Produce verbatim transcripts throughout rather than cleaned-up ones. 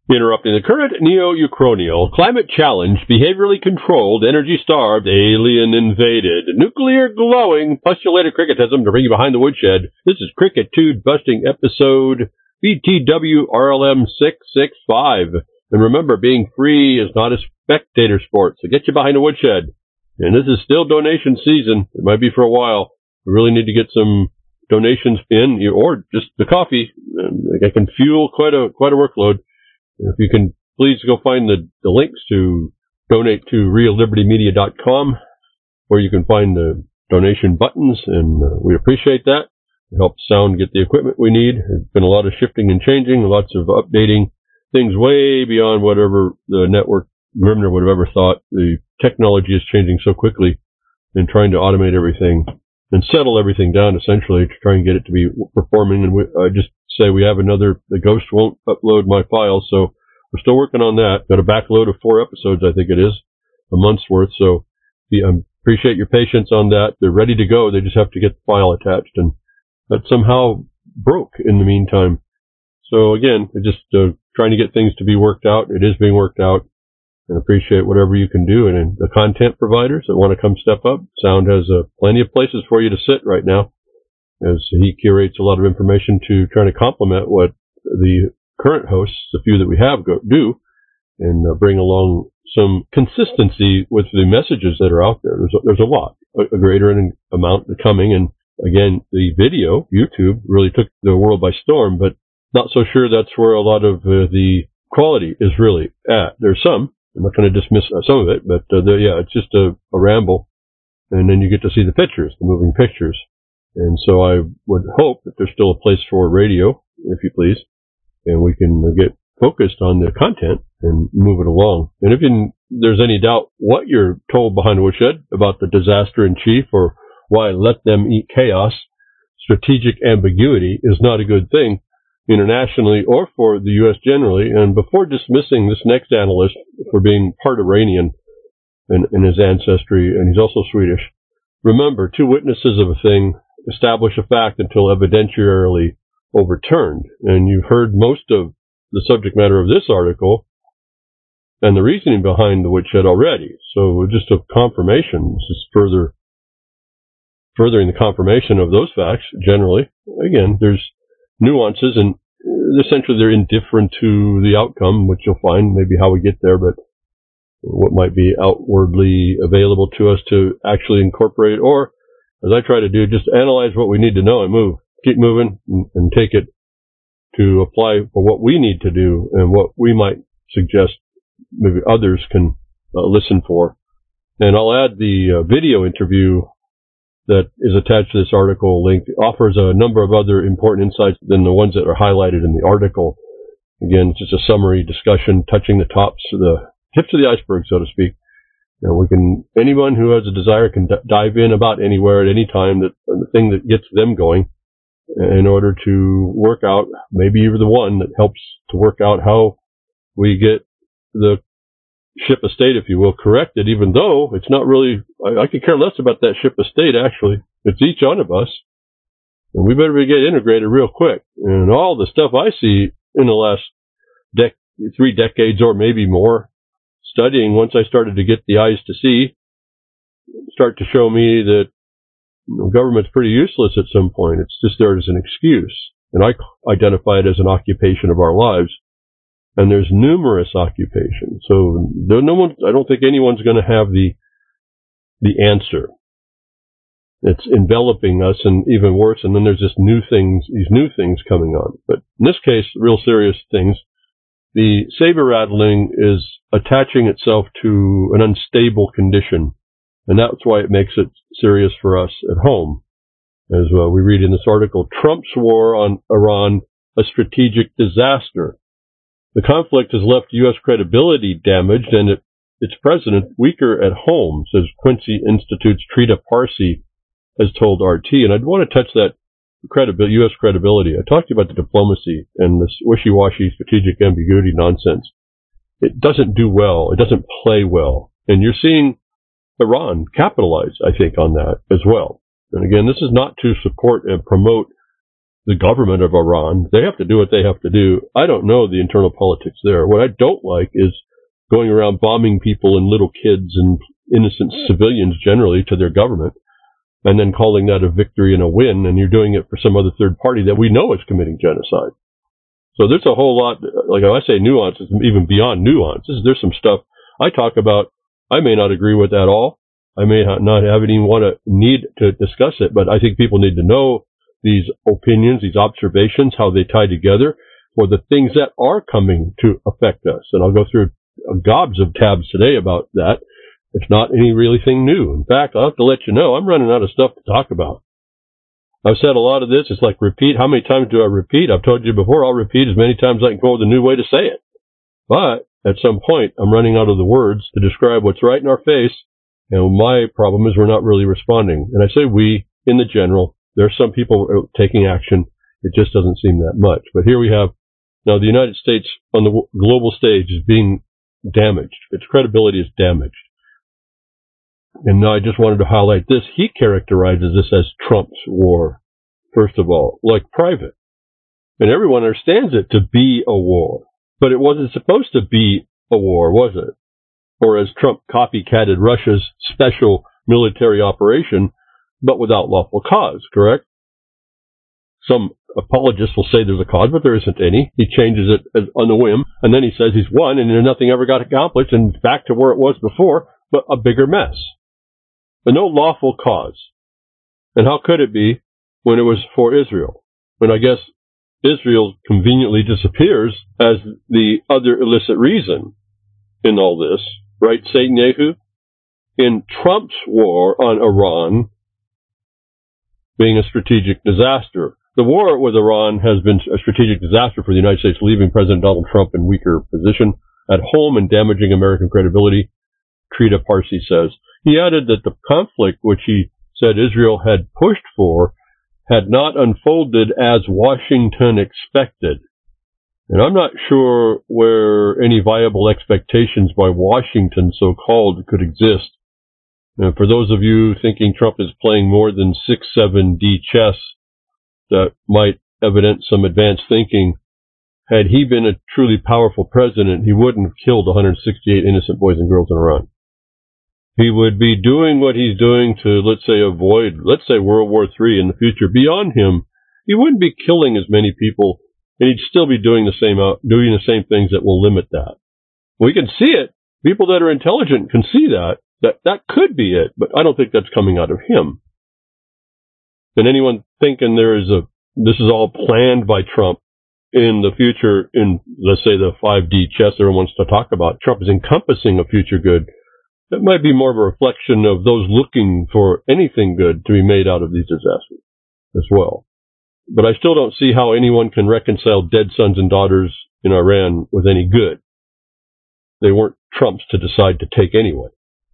Interrupting the current neo-Uchronial, climate-challenged, behaviorally controlled, energy-starved, alien-invaded, nuclear-glowing, postulated cricketism to bring you behind the woodshed. This is Crickitude-busting episode B T W R L M six six five. And remember, being free is not a spectator sport, so get you behind the woodshed. And this is still donation season. It might be for a while. We really need to get some donations in, or just the coffee. I can fuel quite a quite a workload. If you can, please go find the, the links to donate to real liberty media dot com, where you can find the donation buttons, and uh, we appreciate that. It helps Sound get the equipment we need. There's been a lot of shifting and changing, lots of updating, things way beyond whatever the network, Grimner would have ever thought. The technology is changing so quickly, and trying to automate everything and settle everything down, essentially, to try and get it to be performing. And we, I just say we have another, the Ghost won't upload my files, so we're still working on that. Got a backload of four episodes, I think it is, a month's worth, so I um, appreciate your patience on that. They're ready to go, they just have to get the file attached, and that somehow broke in the meantime. So again, we're just uh, trying to get things to be worked out. It is being worked out, and appreciate whatever you can do. And, and the content providers that want to come step up, Sound has uh, plenty of places for you to sit right now, as he curates a lot of information to try to complement what the current hosts, the few that we have, go, do, and uh, bring along some consistency with the messages that are out there. There's a, there's a lot, a, a greater amount coming. And again, the video, YouTube, really took the world by storm, but not so sure that's where a lot of uh, the quality is really at. There's some. I'm not going to dismiss uh, some of it, but uh, the, yeah, it's just a, a ramble. And then you get to see the pictures, the moving pictures. And so I would hope that there's still a place for radio, if you please, and we can get focused on the content and move it along. And if you, there's any doubt what you're told behind the woodshed about the disaster in chief, or why let them eat chaos, strategic ambiguity is not a good thing internationally or for the U S generally. And before dismissing this next analyst for being part Iranian in, in his ancestry, and he's also Swedish, remember, two witnesses of a thing establish a fact until evidentiarily overturned. And you've heard most of the subject matter of this article and the reasoning behind the woodshed already. So just a confirmation, just further furthering the confirmation of those facts generally. Again, there's nuances, and essentially they're indifferent to the outcome, which you'll find maybe how we get there, but what might be outwardly available to us to actually incorporate, or as I try to do, just analyze what we need to know and move, keep moving, and, and take it to apply for what we need to do and what we might suggest maybe others can uh, listen for. And I'll add the uh, video interview that is attached to this article link. It offers a number of other important insights than the ones that are highlighted in the article. Again, it's just a summary discussion touching the tops of the tips of the iceberg, so to speak. And we can, anyone who has a desire can d- dive in about anywhere at any time, that the thing that gets them going, in order to work out, maybe even the one that helps to work out how we get the ship of state, if you will, corrected, even though it's not really, I, I could care less about that ship of state, actually. It's each one of us. And we better get integrated real quick. And all the stuff I see in the last dec- three decades or maybe more, studying, once I started to get the eyes to see, start to show me that, you know, government's pretty useless at some point. It's just there as an excuse. And I identify it as an occupation of our lives. And there's numerous occupations. So no one, I don't think anyone's going to have the the answer. It's enveloping us, and even worse. And then there's just new things, these new things coming on. But in this case, real serious things. The saber rattling is attaching itself to an unstable condition, and that's why it makes it serious for us at home. As well, we read in this article, Trump's war on Iran, a strategic disaster. The conflict has left U S credibility damaged and it, its president weaker at home, says Quincy Institute's Trita Parsi has told R T. And I'd want to touch that credibility, U S credibility. I talked to you about the diplomacy and this wishy-washy strategic ambiguity nonsense. It doesn't do well. It doesn't play well. And you're seeing Iran capitalize, I think, on that as well. And again, this is not to support and promote the government of Iran. They have to do what they have to do. I don't know the internal politics there. What I don't like is going around bombing people and little kids and innocent civilians generally to their government, and then calling that a victory and a win, and you're doing it for some other third party that we know is committing genocide. So there's a whole lot, like I say, nuances, even beyond nuances. There's some stuff I talk about I may not agree with at all. I may not have any want to need to discuss it, but I think people need to know these opinions, these observations, how they tie together for the things that are coming to affect us. And I'll go through gobs of tabs today about that. It's not any really thing new. In fact, I'll have to let you know, I'm running out of stuff to talk about. I've said a lot of this. It's like repeat. How many times do I repeat? I've told you before, I'll repeat as many times as I can go with a new way to say it. But at some point, I'm running out of the words to describe what's right in our face. And my problem is we're not really responding. And I say we, in the general. There are some people taking action. It just doesn't seem that much. But here we have, now the United States on the global stage is being damaged. Its credibility is damaged. And now I just wanted to highlight this. He characterizes this as Trump's war, first of all, like private. And everyone understands it to be a war. But it wasn't supposed to be a war, was it? Or as Trump copycatted Russia's special military operation, but without lawful cause, correct? Some apologists will say there's a cause, but there isn't any. He changes it on the whim, and then he says he's won, and nothing ever got accomplished, and back to where it was before, but a bigger mess. But no lawful cause. And how could it be when it was for Israel? When I guess Israel conveniently disappears as the other illicit reason in all this, right, Satan Yehu? In Trump's war on Iran being a strategic disaster. The war with Iran has been a strategic disaster for the United States, leaving President Donald Trump in weaker position at home and damaging American credibility, Trita Parsi says. He added that the conflict, which he said Israel had pushed for, had not unfolded as Washington expected. And I'm not sure where any viable expectations by Washington, so-called, could exist. And for those of you thinking Trump is playing more than six seven D chess that might evidence some advanced thinking, had he been a truly powerful president, he wouldn't have killed one hundred sixty-eight innocent boys and girls in Iran. He would be doing what he's doing to, let's say, avoid, let's say, World War Three in the future. Beyond him, he wouldn't be killing as many people, and he'd still be doing the same, uh, doing the same things that will limit that. We can see it. People that are intelligent can see that. That that could be it, but I don't think that's coming out of him. And anyone thinking there is a, this is all planned by Trump in the future, in, let's say, the five D chess everyone wants to talk about, Trump is encompassing a future good. That might be more of a reflection of those looking for anything good to be made out of these disasters as well. But I still don't see how anyone can reconcile dead sons and daughters in Iran with any good. They weren't Trump's to decide to take anyway.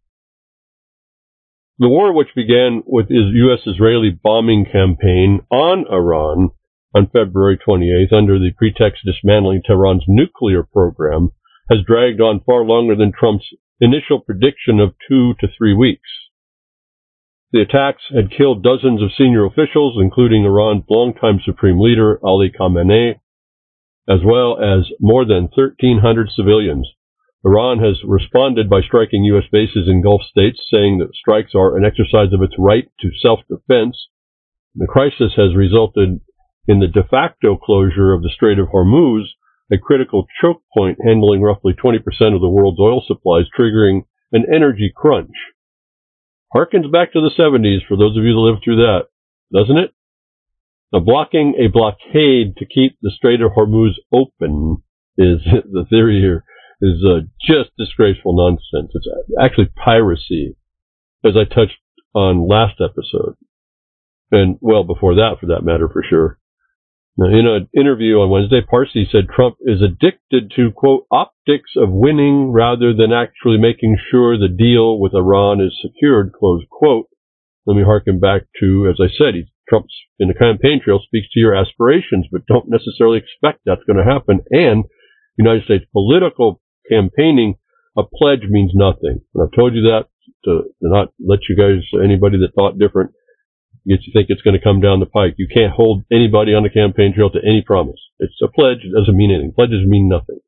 The war, which began with the U S-Israeli bombing campaign on Iran on February twenty-eighth under the pretext of dismantling Tehran's nuclear program, has dragged on far longer than Trump's initial prediction of two to three weeks. The attacks had killed dozens of senior officials, including Iran's longtime supreme leader, Ali Khamenei, as well as more than thirteen hundred civilians. Iran has responded by striking U S bases in Gulf states, saying that strikes are an exercise of its right to self-defense. The crisis has resulted in the de facto closure of the Strait of Hormuz, a critical choke point handling roughly twenty percent of the world's oil supplies, triggering an energy crunch. Harkens back to the seventies for those of you that lived through that, doesn't it? Now, blocking a blockade to keep the Strait of Hormuz open is the theory here. Is uh, just disgraceful nonsense. It's actually piracy, as I touched on last episode. And, well, before that, for that matter, for sure. Now, in an interview on Wednesday, Parsi said Trump is addicted to, quote, optics of winning rather than actually making sure the deal with Iran is secured, close quote. Let me harken back to, as I said, he, Trump's in the campaign trail speaks to your aspirations, but don't necessarily expect that's going to happen. And United States political campaigning, a pledge means nothing. And I've told you that to, to not let you guys, anybody that thought different, Yet you think it's going to come down the pike. You can't hold anybody on the campaign trail to any promise. It's a pledge. It doesn't mean anything. Pledges mean nothing.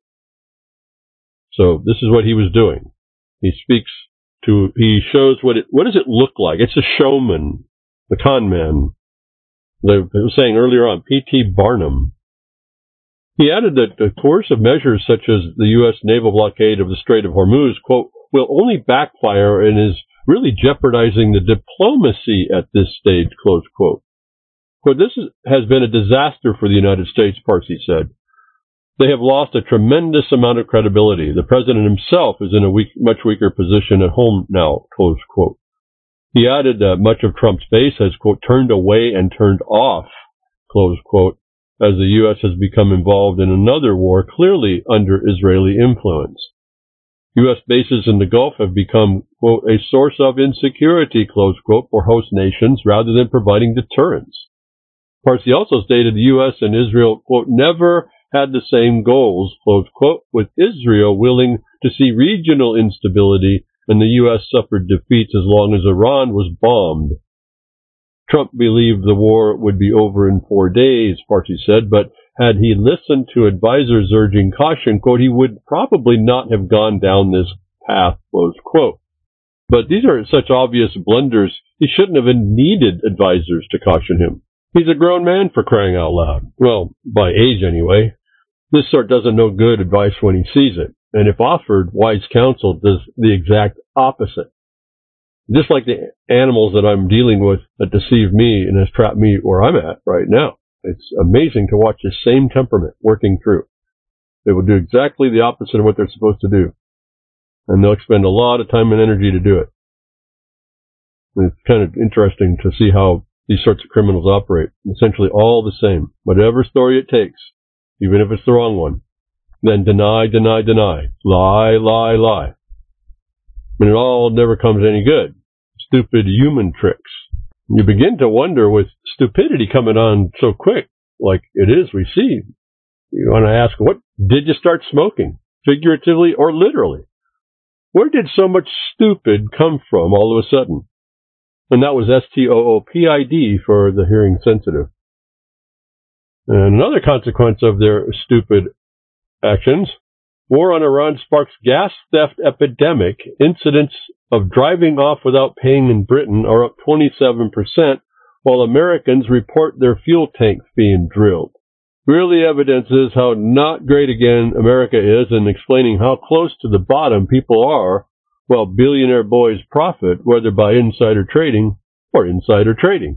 So this is what he was doing. He speaks to, he shows what it, what does it look like? It's a showman, the con man. I was saying earlier on, P T Barnum. He added that the coercive measures such as the U S naval blockade of the Strait of Hormuz, quote, will only backfire and is really jeopardizing the diplomacy at this stage, close quote. But this is, has been a disaster for the United States, Parsi said. They have lost a tremendous amount of credibility. The president himself is in a weak, much weaker position at home now, close quote. He added that much of Trump's base has, quote, turned away and turned off, close quote, as the U S has become involved in another war clearly under Israeli influence. U S bases in the Gulf have become, quote, a source of insecurity, close quote, for host nations rather than providing deterrence. Parsi also stated the U S and Israel, quote, never had the same goals, close quote, with Israel willing to see regional instability and the U S suffered defeats as long as Iran was bombed. Trump believed the war would be over in four days, Parsi said, but had he listened to advisors urging caution, quote, he would probably not have gone down this path, close quote. But these are such obvious blunders, he shouldn't have needed advisors to caution him. He's a grown man, for crying out loud. Well, by age anyway. This sort doesn't know good advice when he sees it, and if offered, wise counsel does the exact opposite. Just like the animals that I'm dealing with that deceive me and has trapped me where I'm at right now. It's amazing to watch the same temperament working through. They will do exactly the opposite of what they're supposed to do. And they'll expend a lot of time and energy to do it. And it's kind of interesting to see how these sorts of criminals operate. Essentially all the same. Whatever story it takes, even if it's the wrong one. Then deny, deny, deny. Lie, lie, lie. And it all never comes any good. Stupid human tricks. You begin to wonder with stupidity coming on so quick, like it is we see. You want to ask, what did you start smoking? Figuratively or literally? Where did so much stupid come from all of a sudden? And that was S T O O P I D for the hearing sensitive. And another consequence of their stupid actions, war on Iran sparks gas theft epidemic. Incidents of driving off without paying in Britain are up twenty-seven percent, while Americans report their fuel tanks being drilled. Really evidences how not great again America is in explaining how close to the bottom people are while billionaire boys profit, whether by insider trading or insider trading.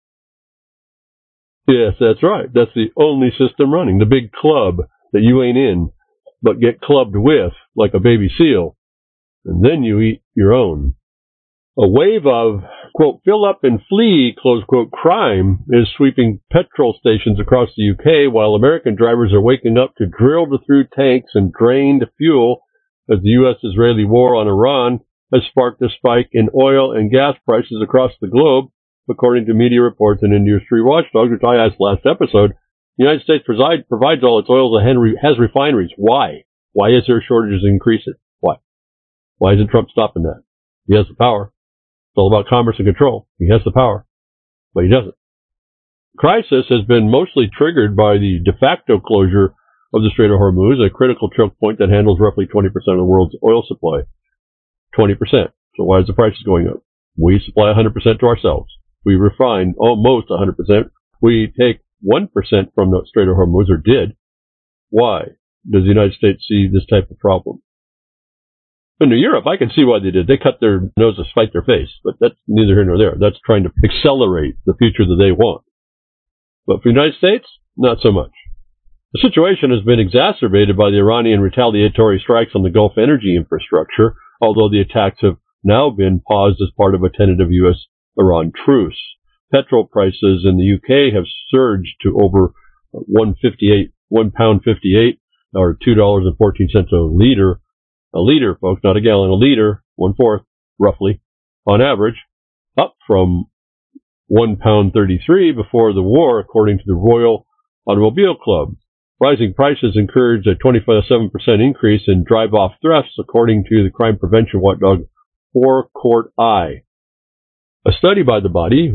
Yes, that's right. That's the only system running. The big club that you ain't in, but get clubbed with like a baby seal, and then you eat your own. A wave of, quote, fill up and flee, close quote, crime is sweeping petrol stations across the U K, while American drivers are waking up to drilled through tanks and drained fuel as the U S-Israeli war on Iran has sparked a spike in oil and gas prices across the globe, according to media reports and industry watchdogs, which I asked last episode. The United States preside, provides all its oils and has refineries. Why? Why is there shortages increasing? Why? Why isn't Trump stopping that? He has the power. It's all about commerce and control. He has the power, but he doesn't. The crisis has been mostly triggered by the de facto closure of the Strait of Hormuz, a critical choke point that handles roughly twenty percent of the world's oil supply. twenty percent. So why is the prices going up? We supply one hundred percent to ourselves. We refine almost one hundred percent. We take one percent from the Strait of Hormuz, or did. Why does the United States see this type of problem? In Europe, I can see why they did. They cut their nose to spite their face, but that's neither here nor there. That's trying to accelerate the future that they want. But for the United States, not so much. The situation has been exacerbated by the Iranian retaliatory strikes on the Gulf energy infrastructure, although the attacks have now been paused as part of a tentative U S-Iran truce. Petrol prices in the U K have surged to over one fifty-eight, one pound fifty-eight, or two dollars and fourteen cents a liter. A liter, folks, not a gallon, a liter, one fourth, roughly, on average, up from one pound thirty-three before the war, according to the Royal Automobile Club. Rising prices encouraged a twenty-seven percent increase in drive-off thefts, according to the crime prevention watchdog Four Court Eye. A study by the body, which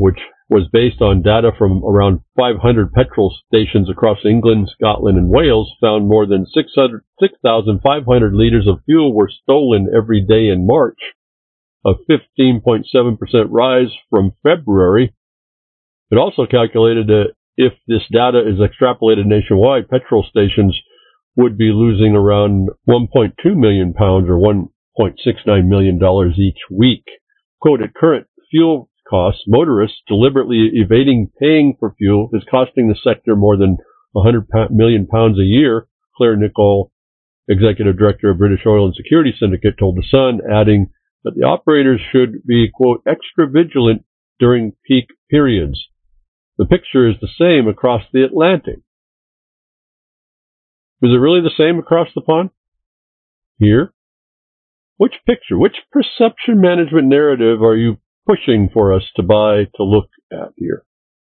was based on data from around five hundred petrol stations across England, Scotland, and Wales, found more than six thousand five hundred liters of fuel were stolen every day in March, a fifteen point seven percent rise from February. It also calculated that if this data is extrapolated nationwide, petrol stations would be losing around one point two million pounds or one point six nine million dollars each week. Quote, at current fuel costs, motorists deliberately evading paying for fuel is costing the sector more than one hundred million pounds a year, Claire Nicole, executive director of British Oil and Security Syndicate, told The Sun, adding that the operators should be, quote, extra vigilant during peak periods. The picture is the same across the Atlantic. Is it really the same across the pond? Here? Which picture, which perception management narrative are you pushing for us to buy, to look at here?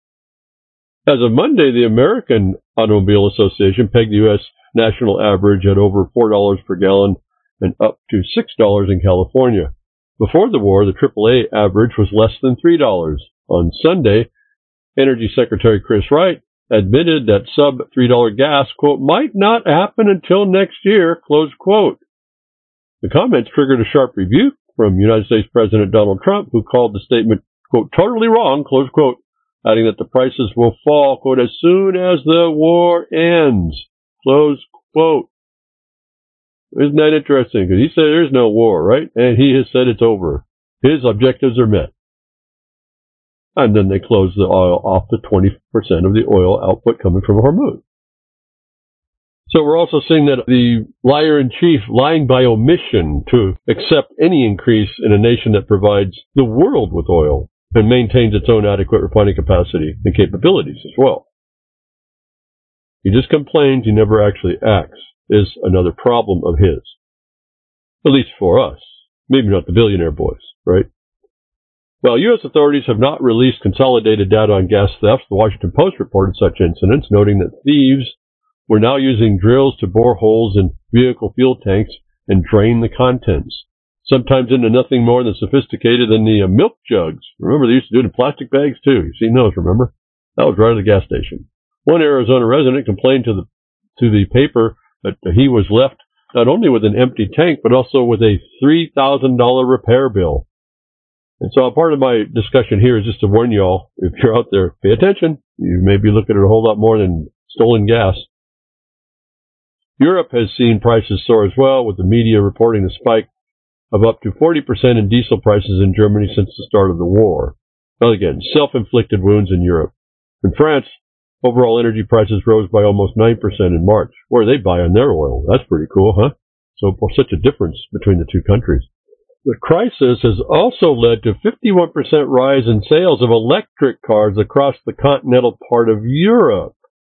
As of Monday, the American Automobile Association pegged the U S national average at over four dollars per gallon and up to six dollars in California. Before the war, the triple A average was less than three dollars. On Sunday, Energy Secretary Chris Wright admitted that sub-three dollar gas, quote, might not happen until next year, close quote. The comments triggered a sharp rebuke from United States President Donald Trump, who called the statement, quote, totally wrong, close quote, adding that the prices will fall, quote, as soon as the war ends, close quote. Isn't that interesting? Because he said there's no war, right? And he has said it's over. His objectives are met. And then they closed the oil off to twenty percent of the oil output coming from Hormuz. So we're also seeing that the liar-in-chief lying by omission to accept any increase in a nation that provides the world with oil and maintains its own adequate refining capacity and capabilities as well. He just complains, he never actually acts, is another problem of his. At least for us. Maybe not the billionaire boys, right? Well, U S authorities have not released consolidated data on gas thefts. The Washington Post reported such incidents, noting that thieves were now using drills to bore holes in vehicle fuel tanks and drain the contents, sometimes into nothing more than sophisticated than the uh, milk jugs. Remember, they used to do it in plastic bags, too. You've seen those, remember? That was right at the gas station. One Arizona resident complained to the to the paper that he was left not only with an empty tank, but also with a three thousand dollars repair bill. And so a part of my discussion here is just to warn y'all, if you're out there, pay attention. You may be looking at a whole lot more than stolen gas. Europe has seen prices soar as well, with the media reporting a spike of up to forty percent in diesel prices in Germany since the start of the war. Well, again, self-inflicted wounds in Europe. In France, overall energy prices rose by almost nine percent in March. Where are they buying their oil? That's pretty cool, huh? So such a difference between the two countries. The crisis has also led to a fifty-one percent rise in sales of electric cars across the continental part of Europe.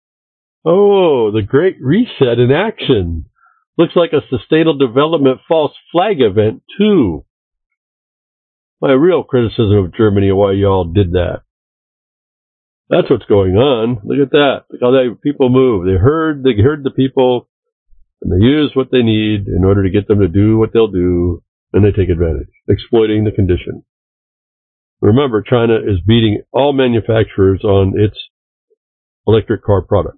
Oh, the Great Reset in action. Looks like a sustainable development false flag event, too. My real criticism of Germany and why y'all did that. That's what's going on. Look at that. Look how they, people move. They heard, they heard the people, and they use what they need in order to get them to do what they'll do. And they take advantage, exploiting the condition. Remember, China is beating all manufacturers on its electric car products.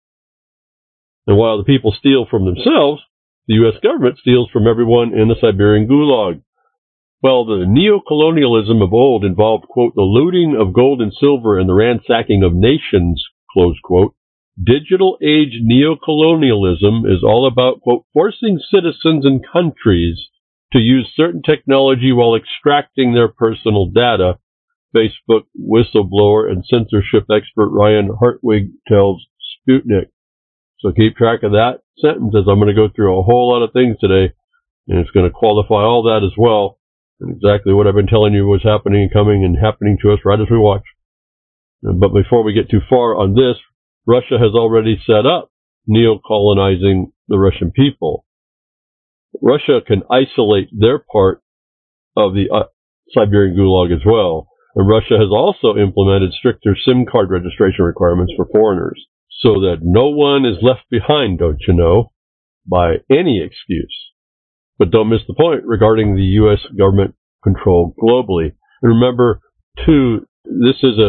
And while the people steal from themselves, the U S government steals from everyone in the Siberian gulag. Well, the neo-colonialism of old involved, quote, the looting of gold and silver and the ransacking of nations, close quote. Digital age neo-colonialism is all about, quote, forcing citizens and countries to use certain technology while extracting their personal data, Facebook whistleblower and censorship expert Ryan Hartwig tells Sputnik. So keep track of that sentence, as I'm going to go through a whole lot of things today, and it's going to qualify all that as well, and exactly what I've been telling you was happening and coming and happening to us right as we watch. But before we get too far on this, Russia has already set up neo-colonizing the Russian people. Russia can isolate their part of the uh, Siberian Gulag as well. And Russia has also implemented stricter SIM card registration requirements for foreigners so that no one is left behind, don't you know, by any excuse. But don't miss the point regarding the U S government control globally. And remember, too, this is a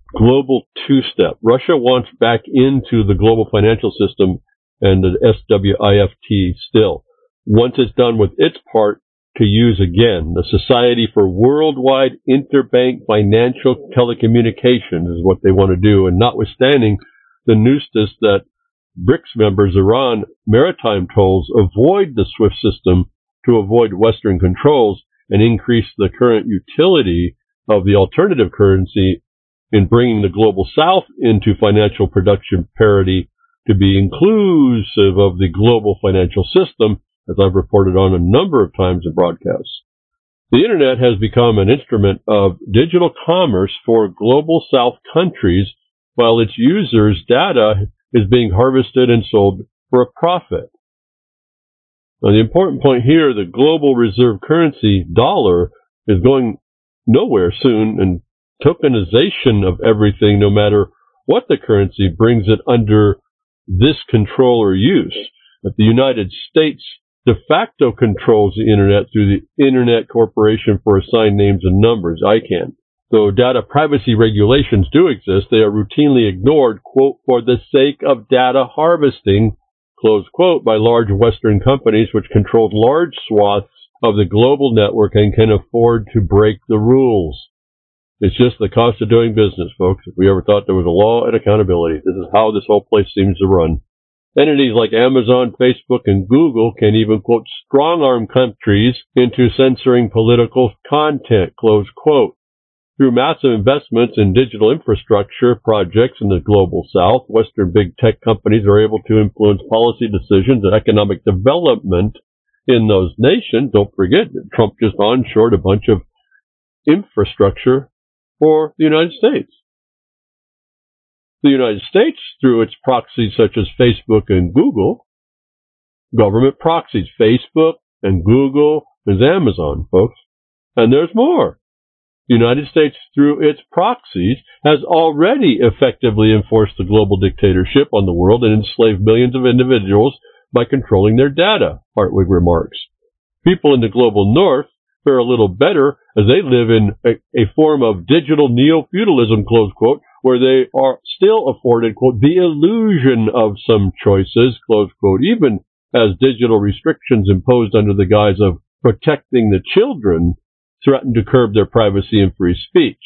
global two-step. Russia wants back into the global financial system and the S W I F T still. Once it's done with its part to use again, the Society for Worldwide Interbank Financial Telecommunications is what they want to do. And notwithstanding the nuisance that BRICS members Iran maritime tolls avoid the SWIFT system to avoid Western controls and increase the current utility of the alternative currency in bringing the global south into financial production parity to be inclusive of the global financial system, as I've reported on a number of times in broadcasts. The Internet has become an instrument of digital commerce for global south countries, while its users' data is being harvested and sold for a profit. Now, the important point here, the global reserve currency, dollar, is going nowhere soon, and tokenization of everything, no matter what the currency, brings it under this control or use. But the United States de facto controls the Internet through the Internet Corporation for Assigned Names and Numbers, I CANN. Though data privacy regulations do exist, they are routinely ignored, quote, for the sake of data harvesting, close quote, by large Western companies which control large swaths of the global network and can afford to break the rules. It's just the cost of doing business, folks. If we ever thought there was a law and accountability, this is how this whole place seems to run. Entities like Amazon, Facebook, and Google can even, quote, strong-arm countries into censoring political content, close quote. Through massive investments in digital infrastructure projects in the global south, Western big tech companies are able to influence policy decisions and economic development in those nations. Don't forget that Trump just onshored a bunch of infrastructure for the United States. The United States, through its proxies such as Facebook and Google, government proxies, Facebook and Google and Amazon, folks, and there's more. The United States, through its proxies, has already effectively enforced the global dictatorship on the world and enslaved millions of individuals by controlling their data, Hartwig remarks. People in the global north fare a little better as they live in a, a form of digital neo-feudalism, close quote, where they are still afforded, quote, the illusion of some choices, close quote, even as digital restrictions imposed under the guise of protecting the children threaten to curb their privacy and free speech.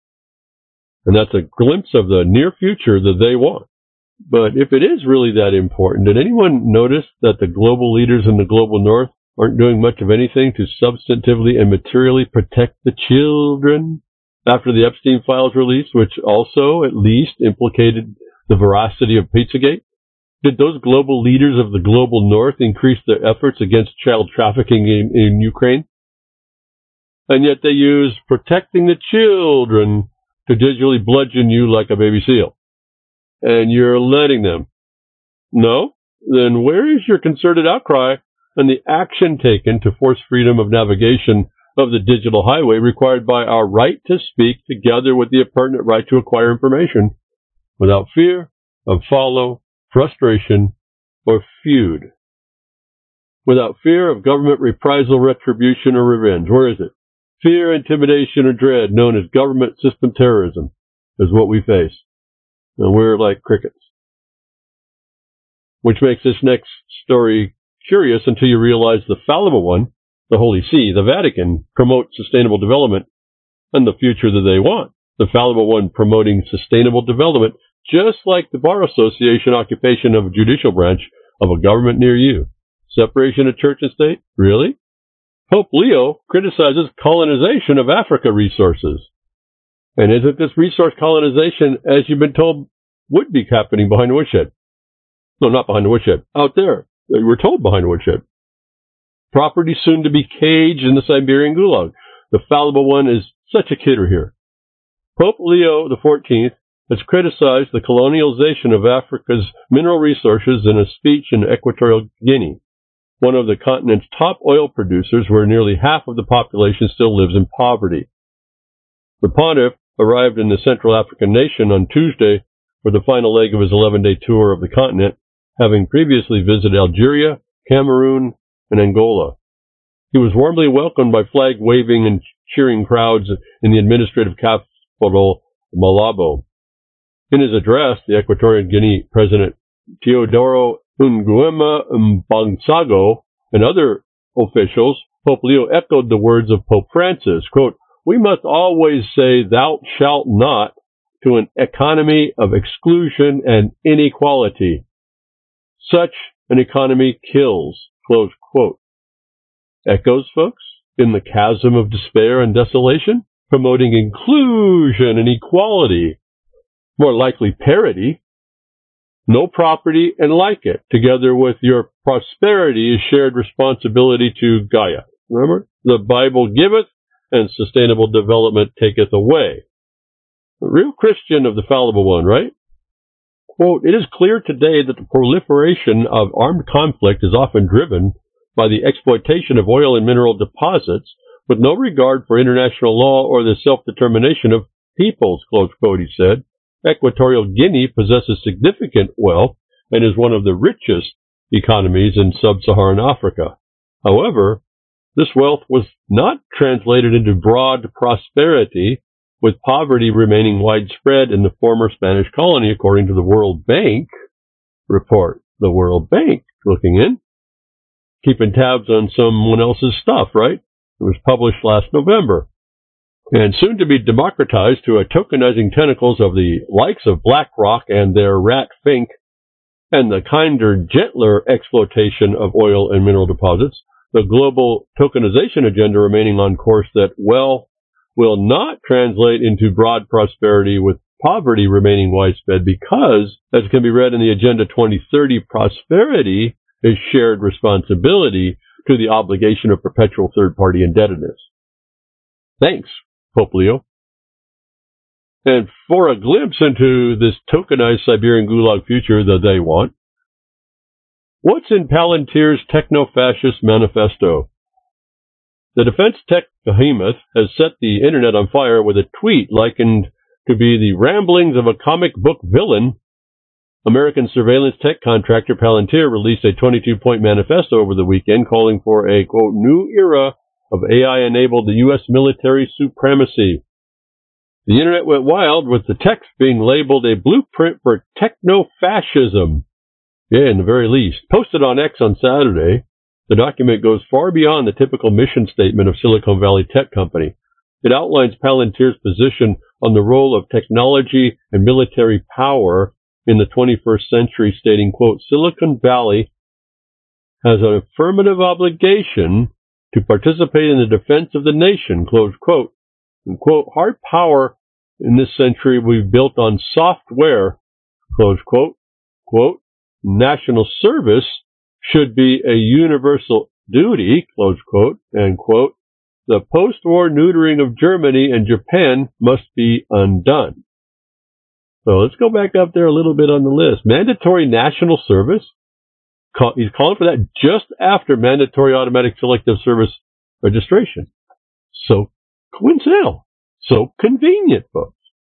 And that's a glimpse of the near future that they want. But if it is really that important, did anyone notice that the global leaders in the global north aren't doing much of anything to substantively and materially protect the children after the Epstein files released, which also at least implicated the veracity of Pizzagate? Did those global leaders of the global north increase their efforts against child trafficking in, in Ukraine? And yet they use protecting the children to digitally bludgeon you like a baby seal. And you're letting them. No? Then where is your concerted outcry and the action taken to force freedom of navigation of the digital highway required by our right to speak together with the pertinent right to acquire information without fear of follow, frustration, or feud? Without fear of government reprisal, retribution, or revenge. Where is it? Fear, intimidation, or dread, known as government system terrorism, is what we face. And we're like crickets. Which makes this next story curious until you realize the fallible one, the Holy See, the Vatican, promotes sustainable development and the future that they want. The fallible one promoting sustainable development, just like the Bar Association occupation of a judicial branch of a government near you. Separation of church and state? Really? Pope Leo criticizes colonization of Africa resources. And isn't this resource colonization, as you've been told, would be happening behind the woodshed? No, not behind the woodshed. Out there. We were told behind the woodshed. Property soon to be caged in the Siberian gulag. The fallible one is such a kidder here. Pope Leo the fourteenth has criticized the colonialization of Africa's mineral resources in a speech in Equatorial Guinea, one of the continent's top oil producers where nearly half of the population still lives in poverty. The pontiff arrived in the Central African nation on Tuesday for the final leg of his eleven-day tour of the continent, having previously visited Algeria, Cameroon, and Angola. He was warmly welcomed by flag-waving and cheering crowds in the administrative capital, Malabo, In his address, the Equatorial Guinea President Teodoro Nguema Mbangsago and other officials, Pope Leo echoed the words of Pope Francis, quote, "We must always say thou shalt not to an economy of exclusion and inequality. Such an economy kills," close quote. Echoes, folks, in the chasm of despair and desolation, promoting inclusion and equality, more likely parity. No property and like it, together with your prosperity, is shared responsibility to Gaia. Remember, the Bible giveth, and sustainable development taketh away. A real Christian of the fallible one, right? Quote, "It is clear today that the proliferation of armed conflict is often driven by the exploitation of oil and mineral deposits with no regard for international law or the self-determination of peoples," close quote, he said. Equatorial Guinea possesses significant wealth and is one of the richest economies in sub-Saharan Africa. However, this wealth was not translated into broad prosperity, with poverty remaining widespread in the former Spanish colony, according to the World Bank report. The World Bank looking in, keeping tabs on someone else's stuff, right? It was published last November. And soon to be democratized to a tokenizing tentacles of the likes of BlackRock and their rat Fink, and the kinder, gentler exploitation of oil and mineral deposits, the global tokenization agenda remaining on course that, well, will not translate into broad prosperity, with poverty remaining widespread because, as can be read in the Agenda twenty thirty, prosperity is shared responsibility to the obligation of perpetual third-party indebtedness. Thanks, Pope Leo. And for a glimpse into this tokenized Siberian Gulag future that they want, what's in Palantir's techno-fascist manifesto? The defense tech behemoth has set the internet on fire with a tweet likened to be the ramblings of a comic book villain. American surveillance tech contractor Palantir released a twenty-two point manifesto over the weekend calling for a, quote, new era of A I-enabled U S military supremacy. The internet went wild with the text being labeled a blueprint for techno-fascism. Yeah, in the very least. Posted on X on Saturday, the document goes far beyond the typical mission statement of Silicon Valley Tech Company. It outlines Palantir's position on the role of technology and military power in the twenty-first century, stating, quote, Silicon Valley has an affirmative obligation to participate in the defense of the nation, close quote. And, quote, hard power in this century we've built on software, close quote. Quote, national service should be a universal duty, close quote, and, quote, the post-war neutering of Germany and Japan must be undone. So let's go back up there a little bit on the list. Mandatory national service. He's calling for that just after mandatory automatic selective service registration. So coincidental. So convenient, folks.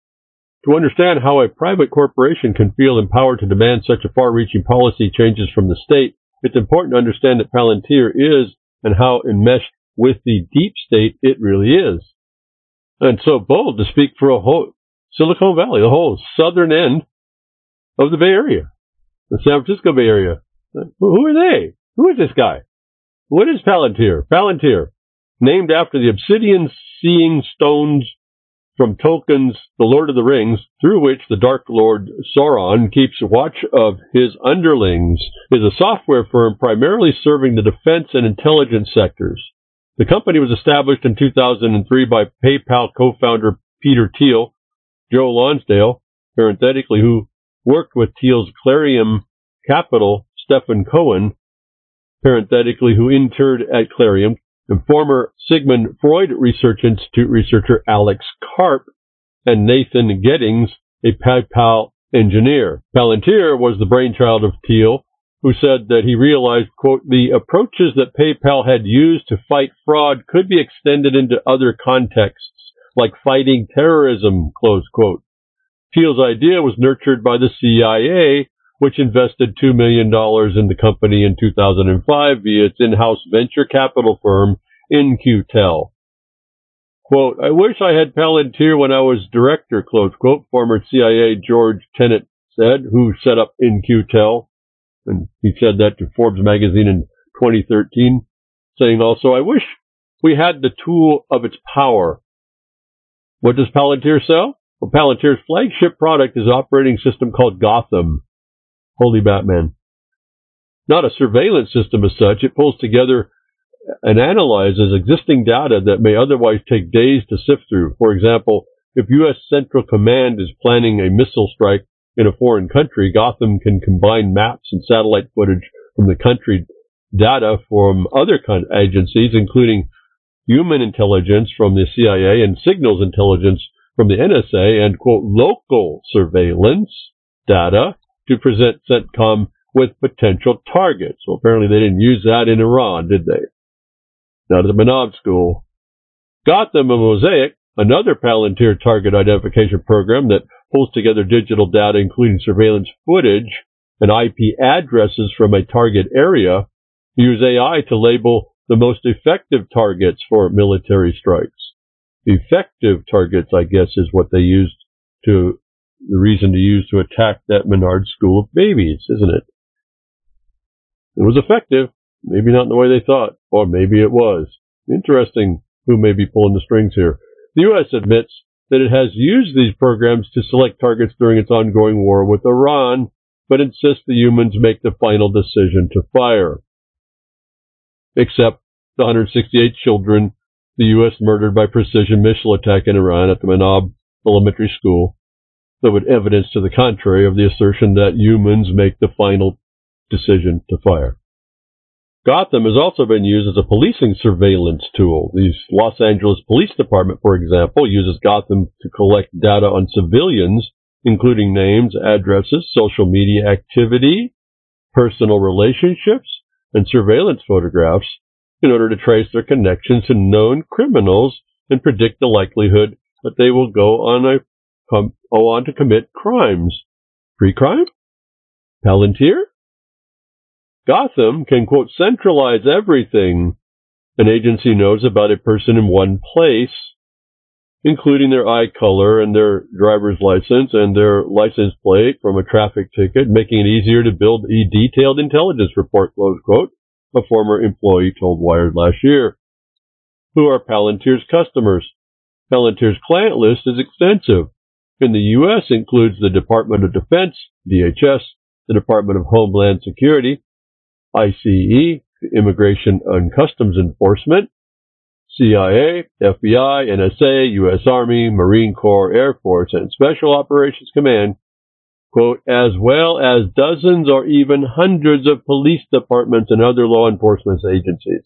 To understand how a private corporation can feel empowered to demand such a far-reaching policy changes from the state, it's important to understand that Palantir is and how enmeshed with the deep state it really is. And so bold to speak for a whole Silicon Valley, the whole southern end of the Bay Area, the San Francisco Bay Area. Who are they? Who is this guy? What is Palantir? Palantir, named after the obsidian-seeing stones from Tolkien's The Lord of the Rings, through which the Dark Lord Sauron keeps watch of his underlings, is a software firm primarily serving the defense and intelligence sectors. The company was established in two thousand three by PayPal co-founder Peter Thiel, Joe Lonsdale, parenthetically, who worked with Thiel's Clarium Capital, Stephen Cohen, parenthetically, who interned at Clarium, and former Sigmund Freud Research Institute researcher Alex Karp, and Nathan Gettings, a PayPal engineer. Palantir was the brainchild of Thiel, who said that he realized, quote, the approaches that PayPal had used to fight fraud could be extended into other contexts, like fighting terrorism, close quote. Thiel's idea was nurtured by the C I A, which invested two million dollars in the company in two thousand five via its in-house venture capital firm, In-Q-Tel. Quote, I wish I had Palantir when I was director, close quote, former C I A George Tenet said, who set up In-Q-Tel. And he said that to Forbes magazine in twenty thirteen, saying also, I wish we had the tool of its power. What does Palantir sell? Well, Palantir's flagship product is an operating system called Gotham. Holy Batman. Not a surveillance system as such. It pulls together and analyzes existing data that may otherwise take days to sift through. For example, if U S Central Command is planning a missile strike in a foreign country, Gotham can combine maps and satellite footage from the country data from other agencies, including human intelligence from the C I A and signals intelligence from the N S A, and, quote, local surveillance data to present CENTCOM with potential targets. Well, apparently they didn't use that in Iran, did they? Not at the Manav School. Gotham and Mosaic, another Palantir target identification program that pulls together digital data, including surveillance footage and I P addresses from a target area, use A I to label the most effective targets for military strikes. Effective targets, I guess, is what they used to, the reason to use to attack that Menard School of Babies, isn't it? It was effective. Maybe not in the way they thought, or maybe it was. Interesting who may be pulling the strings here. The U S admits that it has used these programs to select targets during its ongoing war with Iran, but insists the humans make the final decision to fire. Except the one hundred sixty-eight children the U S murdered by precision missile attack in Iran at the Manab Elementary School. There was evidence to the contrary of the assertion that humans make the final decision to fire. Gotham has also been used as a policing surveillance tool. The Los Angeles Police Department, for example, uses Gotham to collect data on civilians, including names, addresses, social media activity, personal relationships, and surveillance photographs in order to trace their connections to known criminals and predict the likelihood that they will go on, a, come, go on to commit crimes. Pre-crime? Palantir? Gotham can, quote, centralize everything an agency knows about a person in one place, including their eye color and their driver's license and their license plate from a traffic ticket, making it easier to build a detailed intelligence report, close quote, a former employee told Wired last year. Who are Palantir's customers? Palantir's client list is extensive. In the U S includes the Department of Defense, D H S, the Department of Homeland Security, I C E, Immigration and Customs Enforcement, C I A, F B I, N S A, U S Army, Marine Corps, Air Force, and Special Operations Command, quote, as well as dozens or even hundreds of police departments and other law enforcement agencies.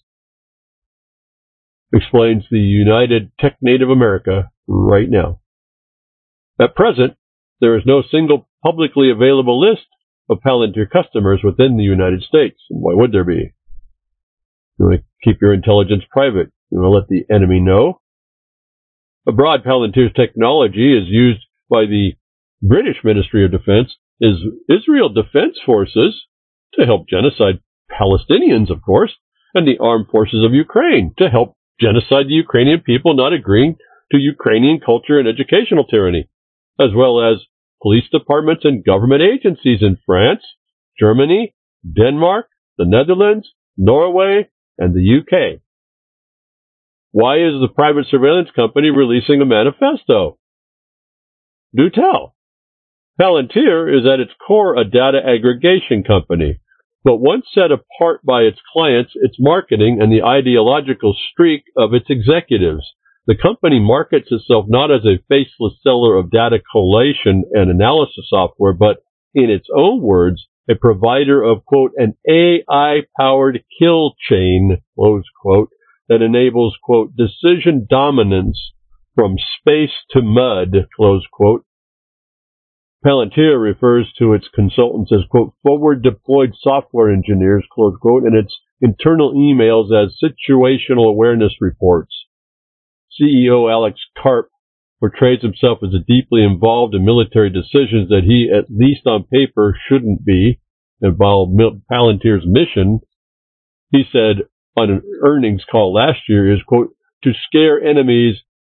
Explains the United Tech Native America right now. At present, there is no single publicly available list of Palantir customers within the United States. And why would there be? You want to keep your intelligence private. You want to let the enemy know. Abroad, Palantir's technology is used by the British Ministry of Defense, is Israel Defense Forces, to help genocide Palestinians, of course, and the armed forces of Ukraine to help genocide the Ukrainian people not agreeing to Ukrainian culture and educational tyranny, as well as police departments and government agencies in France, Germany, Denmark, the Netherlands, Norway, and the U K. Why is the private surveillance company releasing a manifesto? Do tell. Palantir is at its core a data aggregation company, but once set apart by its clients, its marketing, and the ideological streak of its executives. The company markets itself not as a faceless seller of data collation and analysis software, but, in its own words, a provider of, quote, an A I-powered kill chain, close quote, that enables, quote, decision dominance from space to mud, close quote. Palantir refers to its consultants as, quote, forward-deployed software engineers, close quote, and its internal emails as situational awareness reports. C E O Alex Karp portrays himself as deeply involved in military decisions that he, at least on paper, shouldn't be, involved Palantir's mission. He said on an earnings call last year is, quote, to scare enemies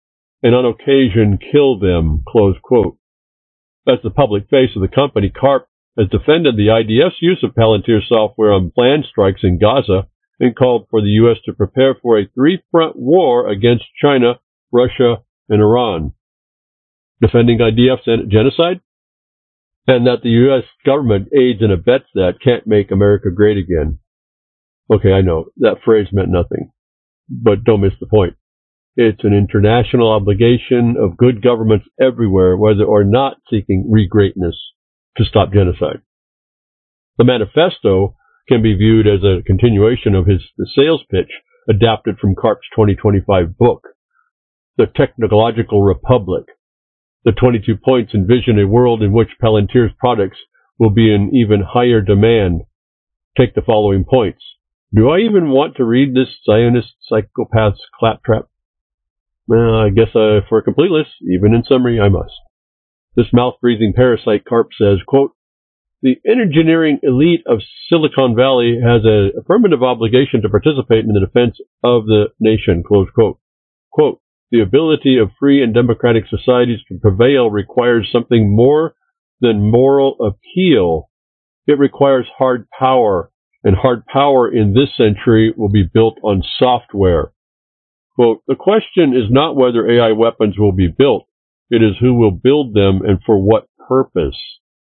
and on occasion kill them, close quote. As the public face of the company, CARP has defended the I D F's use of Palantir software on planned strikes in Gaza and called for the U S to prepare for a three-front war against China, Russia, and Iran. Defending I D F genocide? And that the U S government aids and abets that can't make America great again. Okay, I know, that phrase meant nothing. But don't miss the point. It's an international obligation of good governments everywhere, whether or not seeking re-greatness, to stop genocide. The manifesto can be viewed as a continuation of his the sales pitch adapted from CARP's twenty twenty-five book, The Technological Republic. The twenty-two points envision a world in which Palantir's products will be in even higher demand. Take the following points. Do I even want to read this Zionist psychopath's claptrap? Well, I guess uh, for a complete list, even in summary, I must. This mouth-breathing parasite, CARP says, quote, the engineering elite of Silicon Valley has an affirmative obligation to participate in the defense of the nation, close quote. Quote, the ability of free and democratic societies to prevail requires something more than moral appeal. It requires hard power, and hard power in this century will be built on software. Quote, the question is not whether A I weapons will be built. It is who will build them and for what purpose.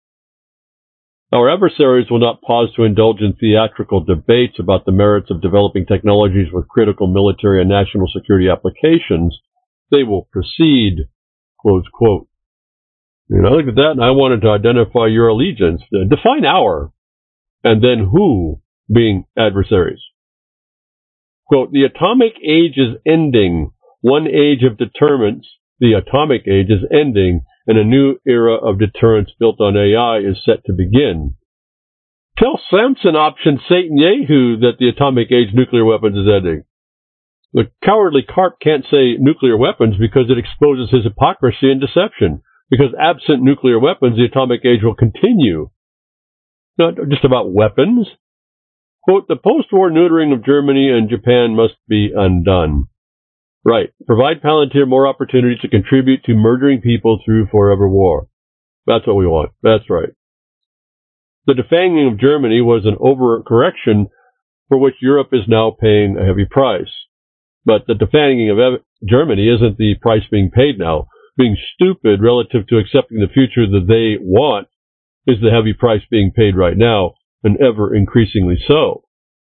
Our adversaries will not pause to indulge in theatrical debates about the merits of developing technologies with critical military and national security applications. They will proceed, close quote. And I looked at that and I wanted to identify your allegiance. Define our, and then who being adversaries. Quote, the atomic age is ending. One age of deterrence, the atomic age is ending, and a new era of deterrence built on A I is set to begin. Tell Samson option Satan Yehu that the atomic age nuclear weapons is ending. The cowardly CARP can't say nuclear weapons because it exposes his hypocrisy and deception. Because absent nuclear weapons, the atomic age will continue. Not just about weapons. Quote, the post-war neutering of Germany and Japan must be undone. Right. Provide Palantir more opportunities to contribute to murdering people through forever war. That's what we want. That's right. The defanging of Germany was an overcorrection for which Europe is now paying a heavy price. But the defanging of Germany isn't the price being paid now. Being stupid relative to accepting the future that they want is the heavy price being paid right now, and ever increasingly so.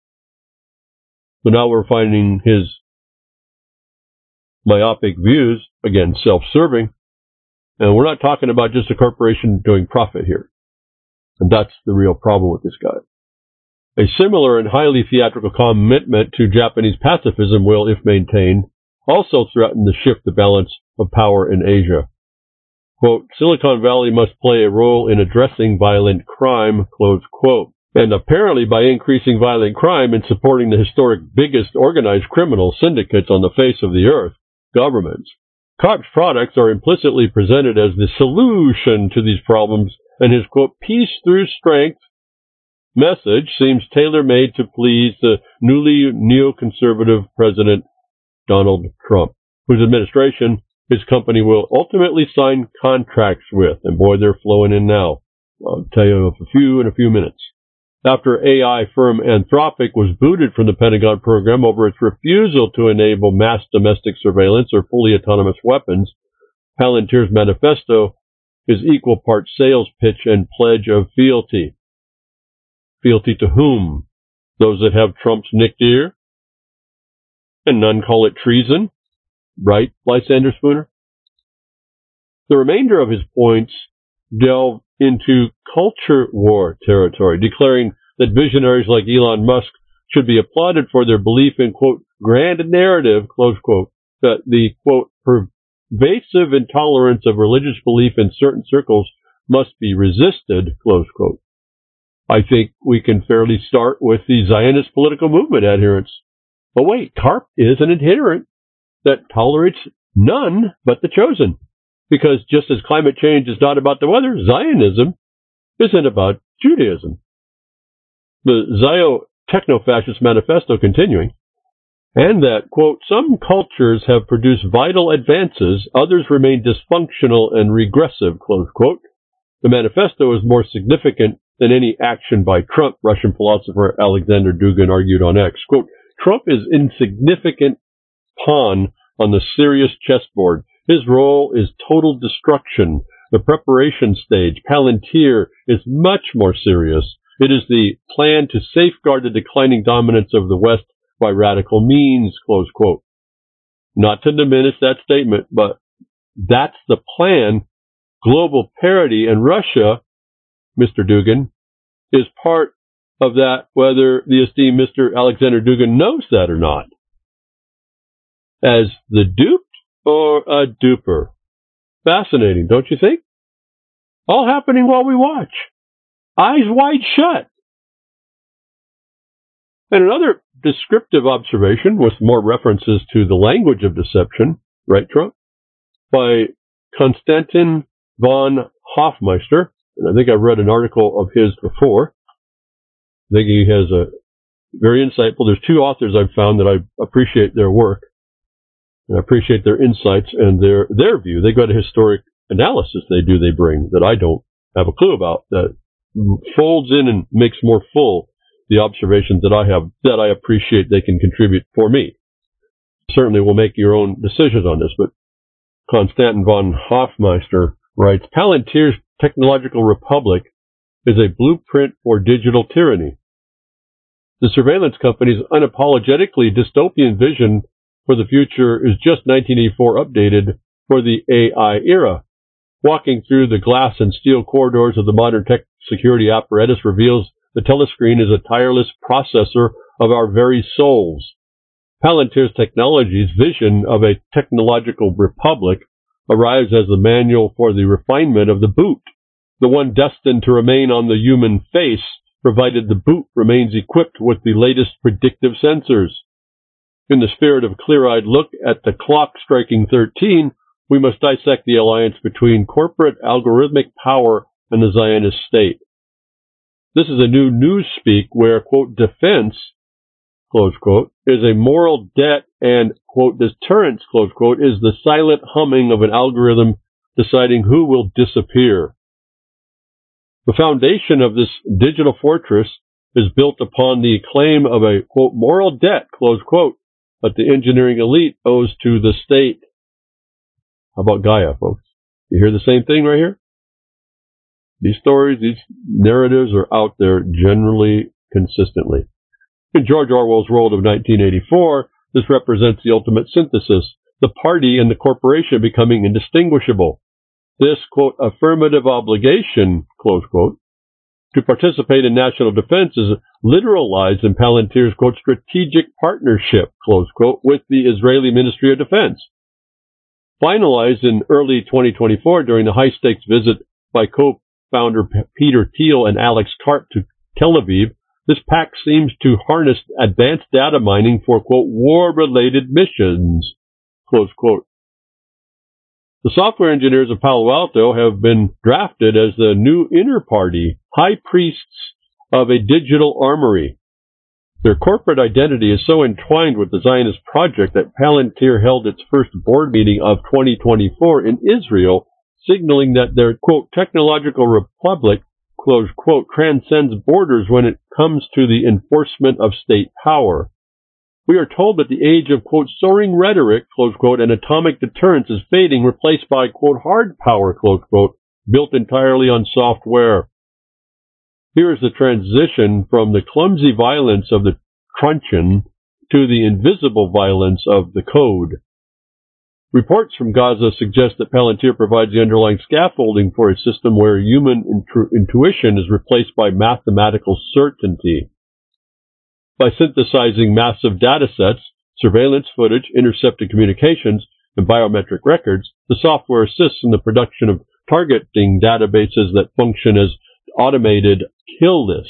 So now we're finding his myopic views, again, self-serving, and we're not talking about just a corporation doing profit here. And that's the real problem with this guy. A similar and highly theatrical commitment to Japanese pacifism will, if maintained, also threaten to shift the balance of power in Asia. Quote, Silicon Valley must play a role in addressing violent crime, close quote. And apparently by increasing violent crime and supporting the historic biggest organized criminal syndicates on the face of the earth, governments. CARP's products are implicitly presented as the solution to these problems, and his, quote, peace through strength message seems tailor-made to please the newly neoconservative President Donald Trump, whose administration his company will ultimately sign contracts with. And boy, they're flowing in now. I'll tell you a few in a few minutes. After A I firm Anthropic was booted from the Pentagon program over its refusal to enable mass domestic surveillance or fully autonomous weapons, Palantir's manifesto is equal parts sales pitch and pledge of fealty. Fealty to whom? Those that have Trump's nicked ear? And none call it treason? Right, Lysander Spooner? The remainder of his points delve into culture war territory, declaring that visionaries like Elon Musk should be applauded for their belief in, quote, grand narrative, close quote, that the, quote, pervasive intolerance of religious belief in certain circles must be resisted, close quote. I think we can fairly start with the Zionist political movement adherents. But wait, CARP is an adherent that tolerates none but the chosen. Because just as climate change is not about the weather, Zionism isn't about Judaism. The Zio Techno-Fascist Manifesto continuing. and that, quote, some cultures have produced vital advances, others remain dysfunctional and regressive, close quote. The manifesto is more significant than any action by Trump, Russian philosopher Alexander Dugin argued on X. Quote, Trump is insignificant pawn on the serious chessboard. His role is total destruction. The preparation stage, Palantir, is much more serious. It is the plan to safeguard the declining dominance of the West by radical means, close quote. Not to diminish that statement, but that's the plan. Global parity, and Russia, Mister Dugin, is part of that, whether the esteemed Mister Alexander Dugin knows that or not. As the duped or a duper? Fascinating, don't you think? All happening while we watch. Eyes wide shut. And another descriptive observation with more references to the language of deception, right, Trump? By Konstantin von Hofmeister, and I think I've read an article of his before. I think he has a very insightful. There's two authors I've found that I appreciate their work, and I appreciate their insights and their their view. They got a historic analysis they do they bring that I don't have a clue about, that folds in and makes more full the observations that I have that I appreciate they can contribute for me. Certainly will make your own decisions on this, but Konstantin von Hofmeister writes, Palantir's technological republic is a blueprint for digital tyranny. The surveillance company's unapologetically dystopian vision for the future is just nineteen eighty-four updated for the A I era. Walking through the glass and steel corridors of the modern tech security apparatus reveals the telescreen is a tireless processor of our very souls. Palantir's technology's vision of a technological republic arrives as the manual for the refinement of the boot, the one destined to remain on the human face, provided the boot remains equipped with the latest predictive sensors. In the spirit of a clear-eyed look at the clock striking thirteen, we must dissect the alliance between corporate algorithmic power and the Zionist state. This is a new newspeak where, quote, defense, close quote, is a moral debt and, quote, deterrence, close quote, is the silent humming of an algorithm deciding who will disappear. The foundation of this digital fortress is built upon the claim of a, quote, moral debt, close quote, that the engineering elite owes to the state. How about Gaia, folks? You hear the same thing right here? These stories, these narratives are out there generally consistently. In George Orwell's world of nineteen eighty-four, this represents the ultimate synthesis, the party and the corporation becoming indistinguishable. This, quote, affirmative obligation, close quote, to participate in national defense is literalized in Palantir's, quote, strategic partnership, close quote, with the Israeli Ministry of Defense. Finalized in early twenty twenty-four during the high-stakes visit by co-founder Peter Thiel and Alex Karp to Tel Aviv, this pact seems to harness advanced data mining for, quote, war-related missions, close quote. The software engineers of Palo Alto have been drafted as the new inner party, high priests of a digital armory. Their corporate identity is so entwined with the Zionist project that Palantir held its first board meeting of twenty twenty-four in Israel, signaling that their, quote, technological republic, close quote, transcends borders when it comes to the enforcement of state power. We are told that the age of, quote, soaring rhetoric, close quote, and atomic deterrence is fading, replaced by, quote, hard power, close quote, built entirely on software. Here is the transition from the clumsy violence of the truncheon to the invisible violence of the code. Reports from Gaza suggest that Palantir provides the underlying scaffolding for a system where human intu- intuition is replaced by mathematical certainty. By synthesizing massive data sets, surveillance footage, intercepted communications, and biometric records, the software assists in the production of targeting databases that function as automated kill lists.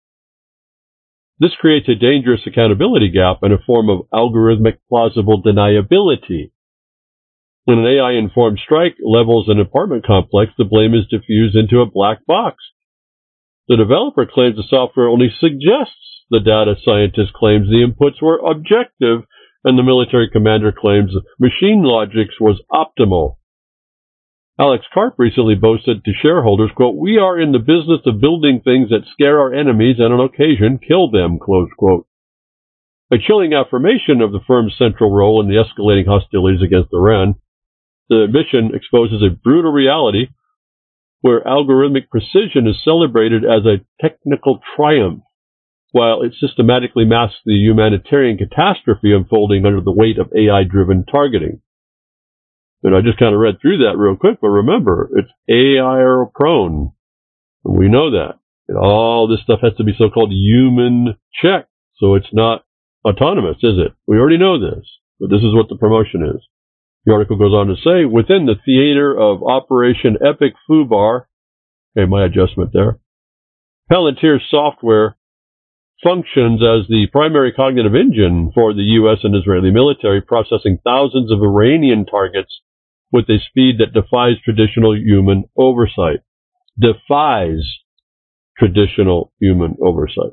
This creates a dangerous accountability gap and a form of algorithmic plausible deniability. When an A I-informed strike levels an apartment complex, the blame is diffused into a black box. The developer claims the software only suggests the data scientist claims the inputs were objective and the military commander claims Machine Logics was optimal. Alex Karp recently boasted to shareholders, quote, "We are in the business of building things that scare our enemies and on occasion kill them," close quote. A chilling affirmation of the firm's central role in the escalating hostilities against Iran, the mission exposes a brutal reality where algorithmic precision is celebrated as a technical triumph, while it systematically masks the humanitarian catastrophe unfolding under the weight of A I-driven targeting. And I just kind of read through that real quick, but remember, it's A I-prone. And we know that. And all this stuff has to be so-called human checked, so it's not autonomous, is it? We already know this, but this is what the promotion is. The article goes on to say, within the theater of Operation Epic Fubar, okay, my adjustment there, Palantir software functions as the primary cognitive engine for the U S and Israeli military, processing thousands of Iranian targets with a speed that defies traditional human oversight. Defies traditional human oversight.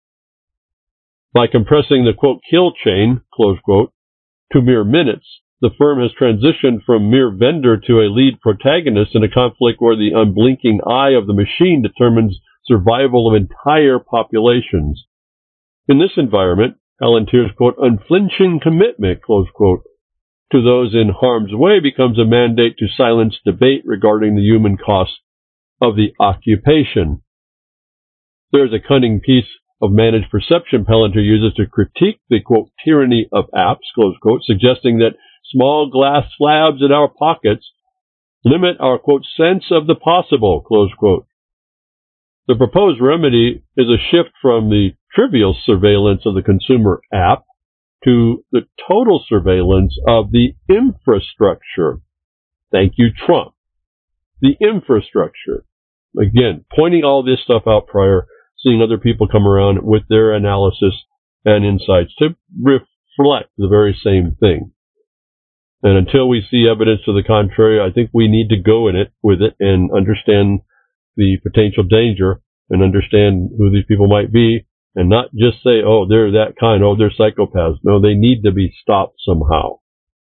By compressing the, quote, kill chain, close quote, to mere minutes, the firm has transitioned from mere vendor to a lead protagonist in a conflict where the unblinking eye of the machine determines survival of entire populations. In this environment, Palantir's, quote, unflinching commitment, close quote, to those in harm's way becomes a mandate to silence debate regarding the human cost of the occupation. There is a cunning piece of managed perception Palantir uses to critique the, quote, tyranny of apps, close quote, suggesting that small glass slabs in our pockets limit our, quote, sense of the possible, close quote. The proposed remedy is a shift from the trivial surveillance of the consumer app to the total surveillance of the infrastructure. Thank you, Trump. The infrastructure. Again, pointing all this stuff out prior, seeing other people come around with their analysis and insights to reflect the very same thing. And until we see evidence to the contrary, I think we need to go in it with it and understand the potential danger and understand who these people might be and not just say, oh, they're that kind, oh, they're psychopaths. No, they need to be stopped somehow.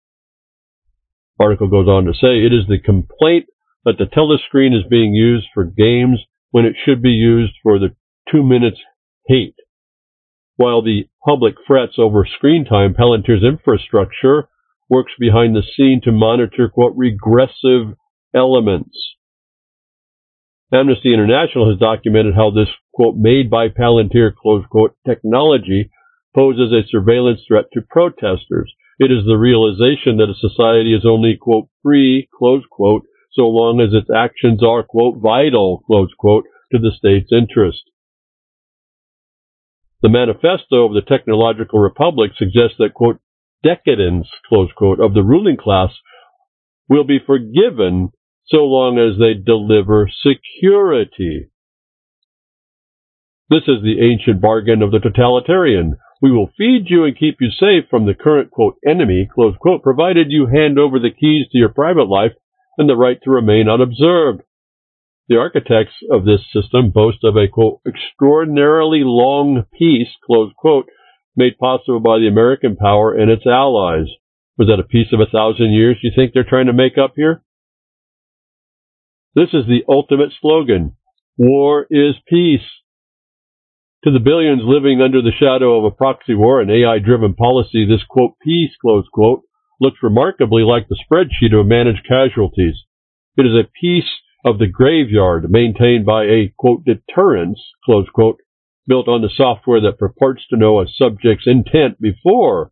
Article goes on to say, it is the complaint that the telescreen is being used for games when it should be used for the two minutes hate. While the public frets over screen time, Palantir's infrastructure works behind the scene to monitor, quote, regressive elements. Amnesty International has documented how this, quote, made by Palantir, close quote, technology poses a surveillance threat to protesters. It is the realization that a society is only, quote, free, close quote, so long as its actions are, quote, vital, close quote, to the state's interest. The manifesto of the Technological Republic suggests that, quote, decadence, close quote, of the ruling class will be forgiven so long as they deliver security. This is the ancient bargain of the totalitarian. We will feed you and keep you safe from the current, quote, enemy, close quote, provided you hand over the keys to your private life and the right to remain unobserved. The architects of this system boast of a, quote, extraordinarily long peace, close quote, made possible by the American power and its allies. Was that a peace of a thousand years you think they're trying to make up here? This is the ultimate slogan. War is peace. To the billions living under the shadow of a proxy war and A I-driven policy, this, quote, peace, close quote, looks remarkably like the spreadsheet of managed casualties. It is a piece of the graveyard maintained by a, quote, deterrence, close quote, built on the software that purports to know a subject's intent before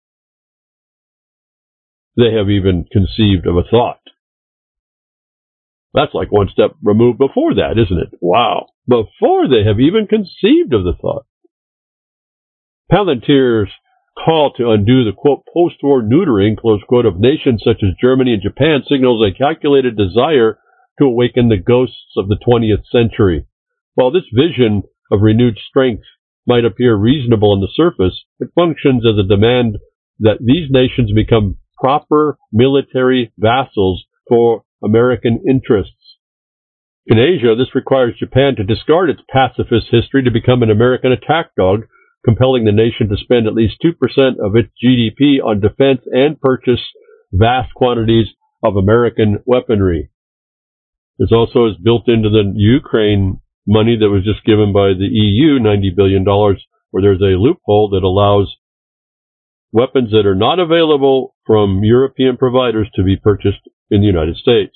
they have even conceived of a thought. That's like one step removed before that, isn't it? Wow. Before they have even conceived of the thought. Palantir's call to undo the, quote, post-war neutering, close quote, of nations such as Germany and Japan signals a calculated desire to awaken the ghosts of the twentieth century. While this vision of renewed strength might appear reasonable on the surface, it functions as a demand that these nations become proper military vassals for American interests. In Asia, this requires Japan to discard its pacifist history to become an American attack dog, compelling the nation to spend at least two percent of its G D P on defense and purchase vast quantities of American weaponry. This also is built into the Ukraine money that was just given by the E U, ninety billion dollars, where there's a loophole that allows weapons that are not available from European providers to be purchased in the United States.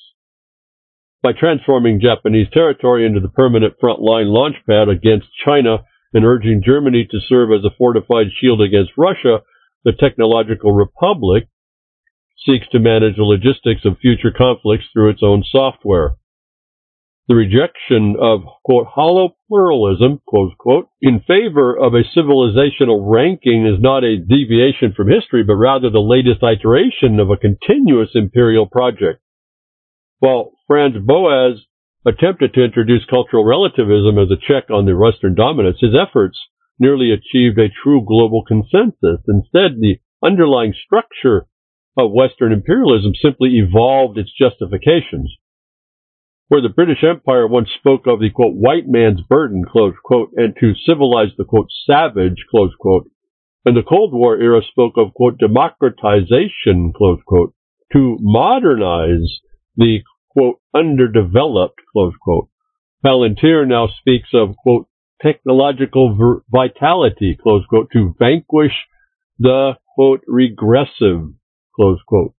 By transforming Japanese territory into the permanent frontline launchpad against China and urging Germany to serve as a fortified shield against Russia, the Technological Republic seeks to manage the logistics of future conflicts through its own software. The rejection of, quote, hollow pluralism, close quote, in favor of a civilizational ranking is not a deviation from history, but rather the latest iteration of a continuous imperial project. While Franz Boas attempted to introduce cultural relativism as a check on the Western dominance, his efforts nearly achieved a true global consensus. Instead, the underlying structure of Western imperialism simply evolved its justifications. Where the British Empire once spoke of the, quote, white man's burden, close quote, and to civilize the, quote, savage, close quote, and the Cold War era spoke of, quote, democratization, close quote, to modernize the, quote, underdeveloped, close quote. Palantir now speaks of, quote, technological ver- vitality, close quote, to vanquish the, quote, regressive, close quote.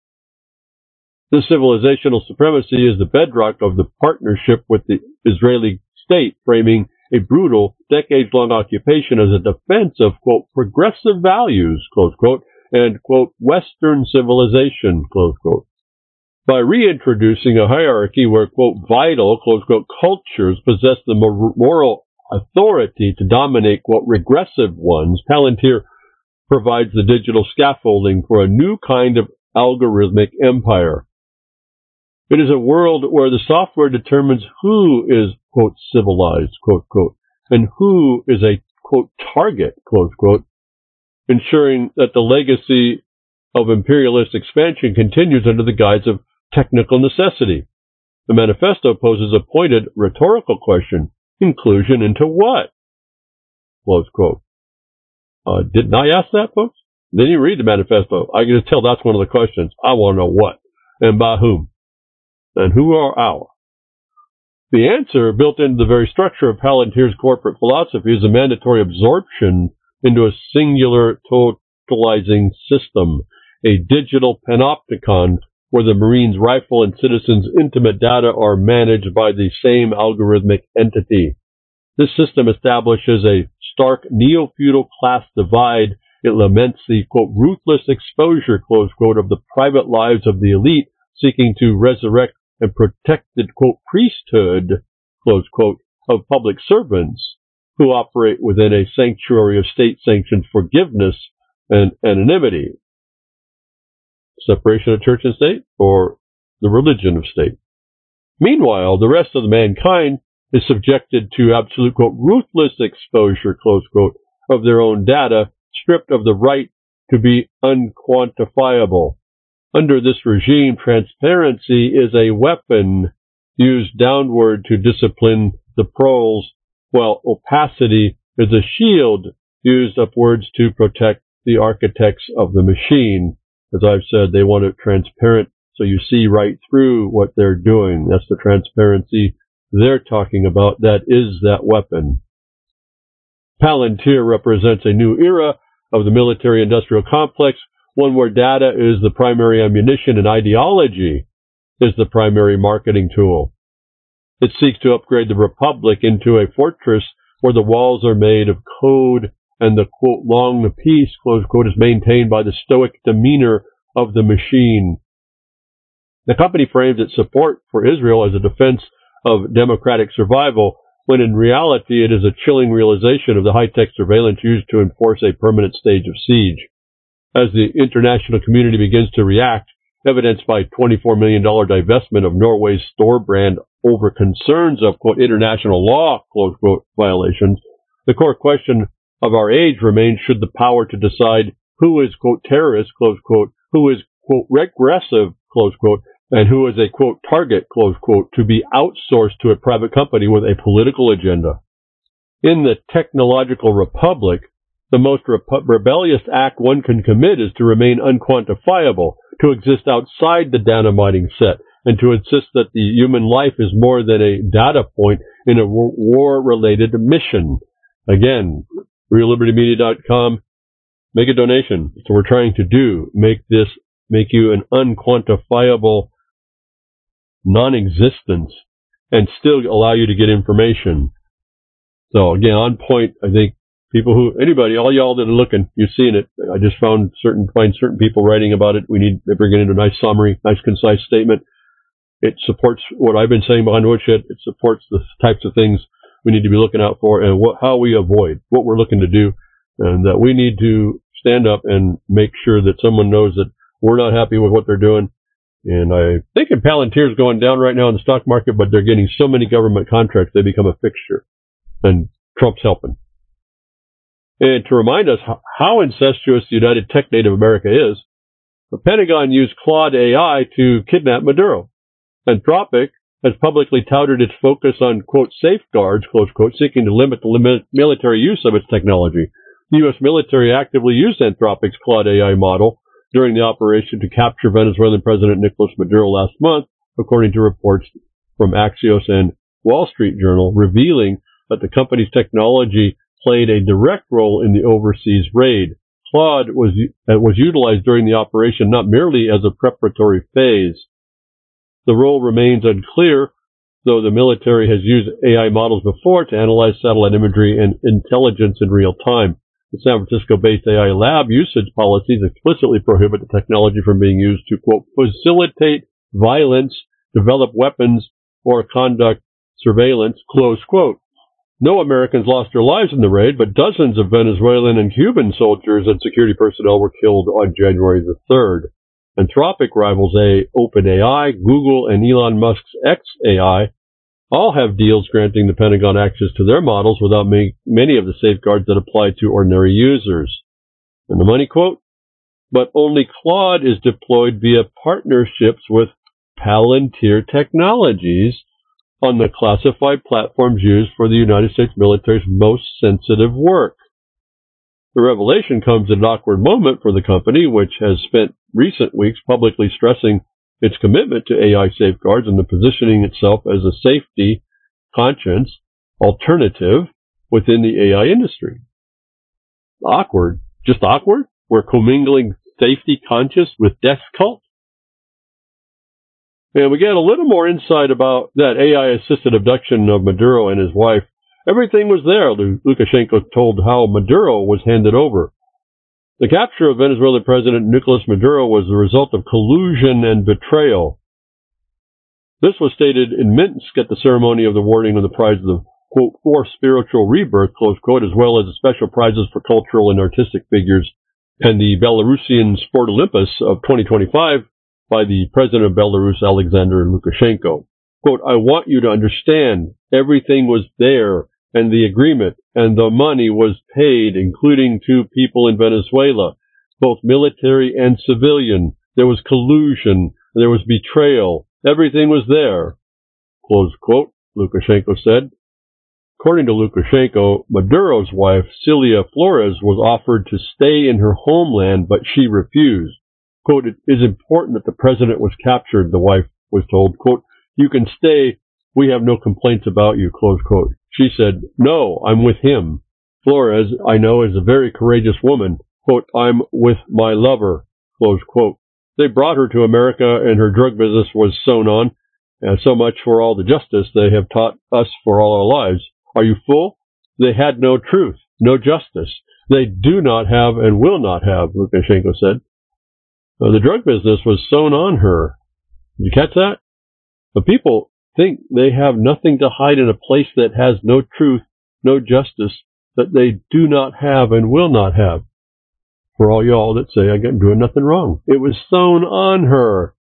This civilizational supremacy is the bedrock of the partnership with the Israeli state, framing a brutal, decades-long occupation as a defense of, quote, progressive values, close quote, and, quote, Western civilization, close quote. By reintroducing a hierarchy where, quote, vital, close quote, cultures possess the moral authority to dominate, quote, regressive ones, Palantir provides the digital scaffolding for a new kind of algorithmic empire. It is a world where the software determines who is, quote, civilized, quote, quote, and who is a, quote, target, close quote, ensuring that the legacy of imperialist expansion continues under the guise of technical necessity. The manifesto poses a pointed rhetorical question: inclusion into what? Close quote. Uh, didn't I ask that, folks? Then you read the manifesto. I can just tell that's one of the questions. I want to know what and by whom. And who are our? The answer, built into the very structure of Palantir's corporate philosophy, is a mandatory absorption into a singular totalizing system, a digital panopticon where the Marine's rifle and citizens' intimate data are managed by the same algorithmic entity. This system establishes a stark neo-feudal class divide. It laments the, quote, ruthless exposure, close quote, of the private lives of the elite seeking to resurrect and protected, quote, priesthood, close quote, of public servants who operate within a sanctuary of state-sanctioned forgiveness and anonymity. Separation of church and state, or the religion of state. Meanwhile, the rest of the mankind is subjected to absolute, quote, ruthless exposure, close quote, of their own data, stripped of the right to be unquantifiable. Under this regime, transparency is a weapon used downward to discipline the proles, while opacity is a shield used upwards to protect the architects of the machine. As I've said, they want it transparent so you see right through what they're doing. That's the transparency they're talking about. That is that weapon. Palantir represents a new era of the military-industrial complex, one where data is the primary ammunition and ideology is the primary marketing tool. It seeks to upgrade the Republic into a fortress where the walls are made of code and the, quote, long the peace, close quote, is maintained by the stoic demeanor of the machine. The company frames its support for Israel as a defense of democratic survival, when in reality it is a chilling realization of the high-tech surveillance used to enforce a permanent stage of siege. As the international community begins to react, evidenced by twenty-four million dollars divestment of Norway's Storebrand over concerns of, quote, international law, close quote, violations, the core question of our age remains: should the power to decide who is, quote, terrorist, close quote, who is, quote, regressive, close quote, and who is a, quote, target, close quote, to be outsourced to a private company with a political agenda? In the Technological Republic, The most rep- rebellious act one can commit is to remain unquantifiable, to exist outside the data mining set, and to insist that the human life is more than a data point in a war-related mission. Again, real liberty media dot com, make a donation. That's what we're trying to do. Make this, make you an unquantifiable non-existence and still allow you to get information. So again, on point, I think people who, anybody, all y'all that are looking, you've seen it. I just found certain, find certain people writing about it. We need, they bring it into a nice summary, nice concise statement. It supports what I've been saying behind the woodshed. It supports the types of things we need to be looking out for and what, how we avoid what we're looking to do, and that we need to stand up and make sure that someone knows that we're not happy with what they're doing. And I think Palantir's going down right now in the stock market, but they're getting so many government contracts they become a fixture, and Trump's helping. And to remind us how incestuous the United Tech Native America is, the Pentagon used Claude A I to kidnap Maduro. Anthropic has publicly touted its focus on, quote, safeguards, close quote, seeking to limit the limit military use of its technology. The U S military actively used Anthropic's Claude A I model during the operation to capture Venezuelan President Nicolas Maduro last month, according to reports from Axios and Wall Street Journal, revealing that the company's technology played a direct role in the overseas raid. Claude was, uh, was utilized during the operation not merely as a preparatory phase. The role remains unclear, though the military has used A I models before to analyze satellite imagery and intelligence in real time. The San Francisco-based A I lab usage policies explicitly prohibit the technology from being used to, quote, facilitate violence, develop weapons, or conduct surveillance, close quote. No Americans lost their lives in the raid, but dozens of Venezuelan and Cuban soldiers and security personnel were killed on January the third. Anthropic rivals a OpenAI, Google, and Elon Musk's xAI all have deals granting the Pentagon access to their models without ma- many of the safeguards that apply to ordinary users. And the money quote, but only Claude is deployed via partnerships with Palantir Technologies on the classified platforms used for the United States military's most sensitive work. The revelation comes at an awkward moment for the company, which has spent recent weeks publicly stressing its commitment to A I safeguards and the positioning itself as a safety conscious alternative within the A I industry. Awkward. Just awkward? We're commingling safety conscious with death cult? And we get a little more insight about that A I-assisted abduction of Maduro and his wife. Everything was there, Lukashenko told how Maduro was handed over. The capture of Venezuelan President Nicolas Maduro was the result of collusion and betrayal. This was stated in Minsk at the ceremony of the awarding of the prize of the, quote, for spiritual rebirth, close quote, as well as the special prizes for cultural and artistic figures and the Belarusian Sport Olympus of twenty twenty-five by the president of Belarus, Alexander Lukashenko. Quote, I want you to understand everything was there and the agreement and the money was paid, including to people in Venezuela, both military and civilian. There was collusion. There was betrayal. Everything was there. Close quote, Lukashenko said. According to Lukashenko, Maduro's wife, Celia Flores, was offered to stay in her homeland, but she refused. Quote, it is important that the president was captured, the wife was told. Quote, you can stay. We have no complaints about you, close quote. She said, no, I'm with him. Flores, I know, is a very courageous woman. Quote, I'm with my lover, close quote. They brought her to America and her drug business was sewn on. And so much for all the justice they have taught us for all our lives. Are you full? They had no truth, no justice. They do not have and will not have, Lukashenko said. Uh, the drug business was sewn on her. Did you catch that? The people think they have nothing to hide in a place that has no truth, no justice, that they do not have and will not have. For all y'all that say I'm doing nothing wrong. It was sewn on her.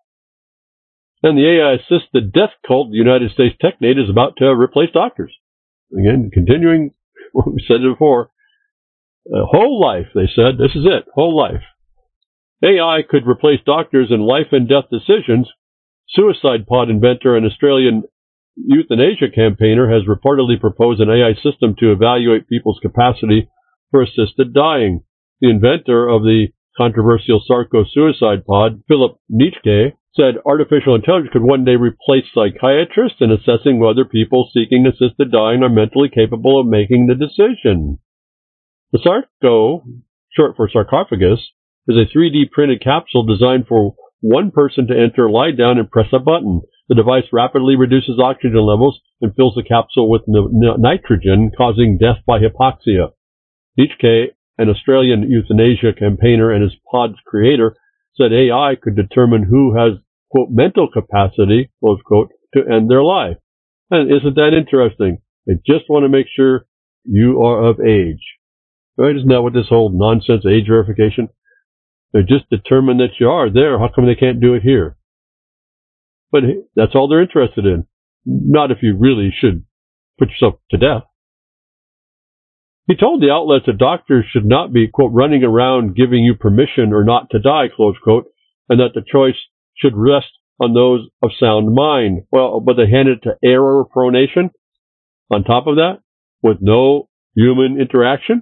And the A I-assisted death cult, the United States TechNet, is about to replace doctors. Again, continuing what we said before. Uh, whole life, they said. This is it. Whole life. A I could replace doctors in life and death decisions. Suicide pod inventor and Australian euthanasia campaigner has reportedly proposed an A I system to evaluate people's capacity for assisted dying. The inventor of the controversial Sarco-suicide pod, Philip Nitschke, said artificial intelligence could one day replace psychiatrists in assessing whether people seeking assisted dying are mentally capable of making the decision. The Sarco, short for sarcophagus, is a three D printed capsule designed for one person to enter, lie down, and press a button. The device rapidly reduces oxygen levels and fills the capsule with nitrogen, causing death by hypoxia. Nitschke, an Australian euthanasia campaigner and his pod's creator, said A I could determine who has, quote, mental capacity, close quote, to end their life. And isn't that interesting? They just want to make sure you are of age. Right? Isn't that what this whole nonsense age verification? They just determine that you are there. How come they can't do it here? But that's all they're interested in. Not if you really should put yourself to death. He told the outlets that doctors should not be, quote, running around giving you permission or not to die, close quote, and that the choice should rest on those of sound mind. Well, but they handed it to error pronation on top of that with no human interaction.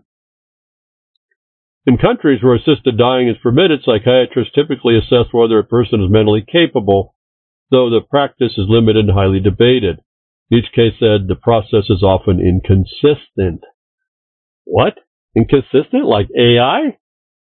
In countries where assisted dying is permitted, psychiatrists typically assess whether a person is mentally capable, though the practice is limited and highly debated. Each case said the process is often inconsistent. What? Inconsistent? Like A I?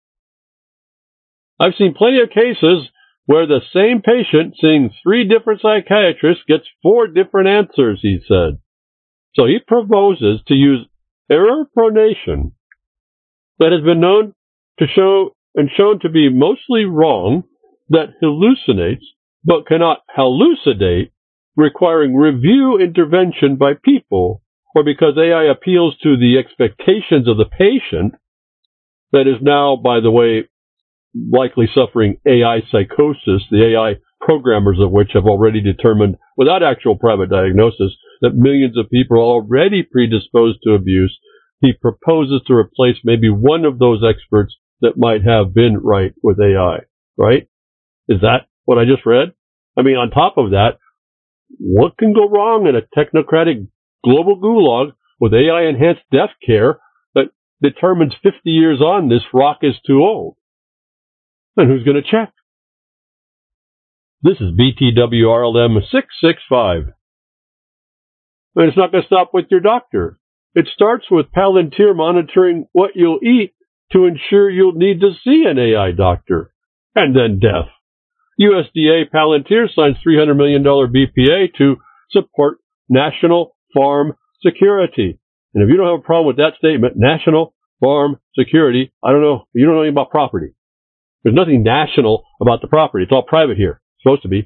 I've seen plenty of cases where the same patient seeing three different psychiatrists gets four different answers, he said. So he proposes to use error pronation that has been known to show and shown to be mostly wrong, that hallucinates but cannot hallucidate, requiring review intervention by people, or because A I appeals to the expectations of the patient, that is now, by the way, likely suffering A I psychosis, the A I programmers of which have already determined, without actual private diagnosis, that millions of people are already predisposed to abuse. He proposes to replace maybe one of those experts that might have been right with A I, right? Is that what I just read? I mean, on top of that, what can go wrong in a technocratic global gulag with A I-enhanced death care that determines fifty years on this rock is too old? And who's going to check? This is B T W R L M six six five. And it's not going to stop with your doctor. It starts with Palantir monitoring what you'll eat to ensure you'll need to see an A I doctor. And then death. U S D A Palantir signs three hundred million dollars B P A to support national farm security. And if you don't have a problem with that statement, national farm security, I don't know, you don't know anything about property. There's nothing national about the property. It's all private here. It's supposed to be.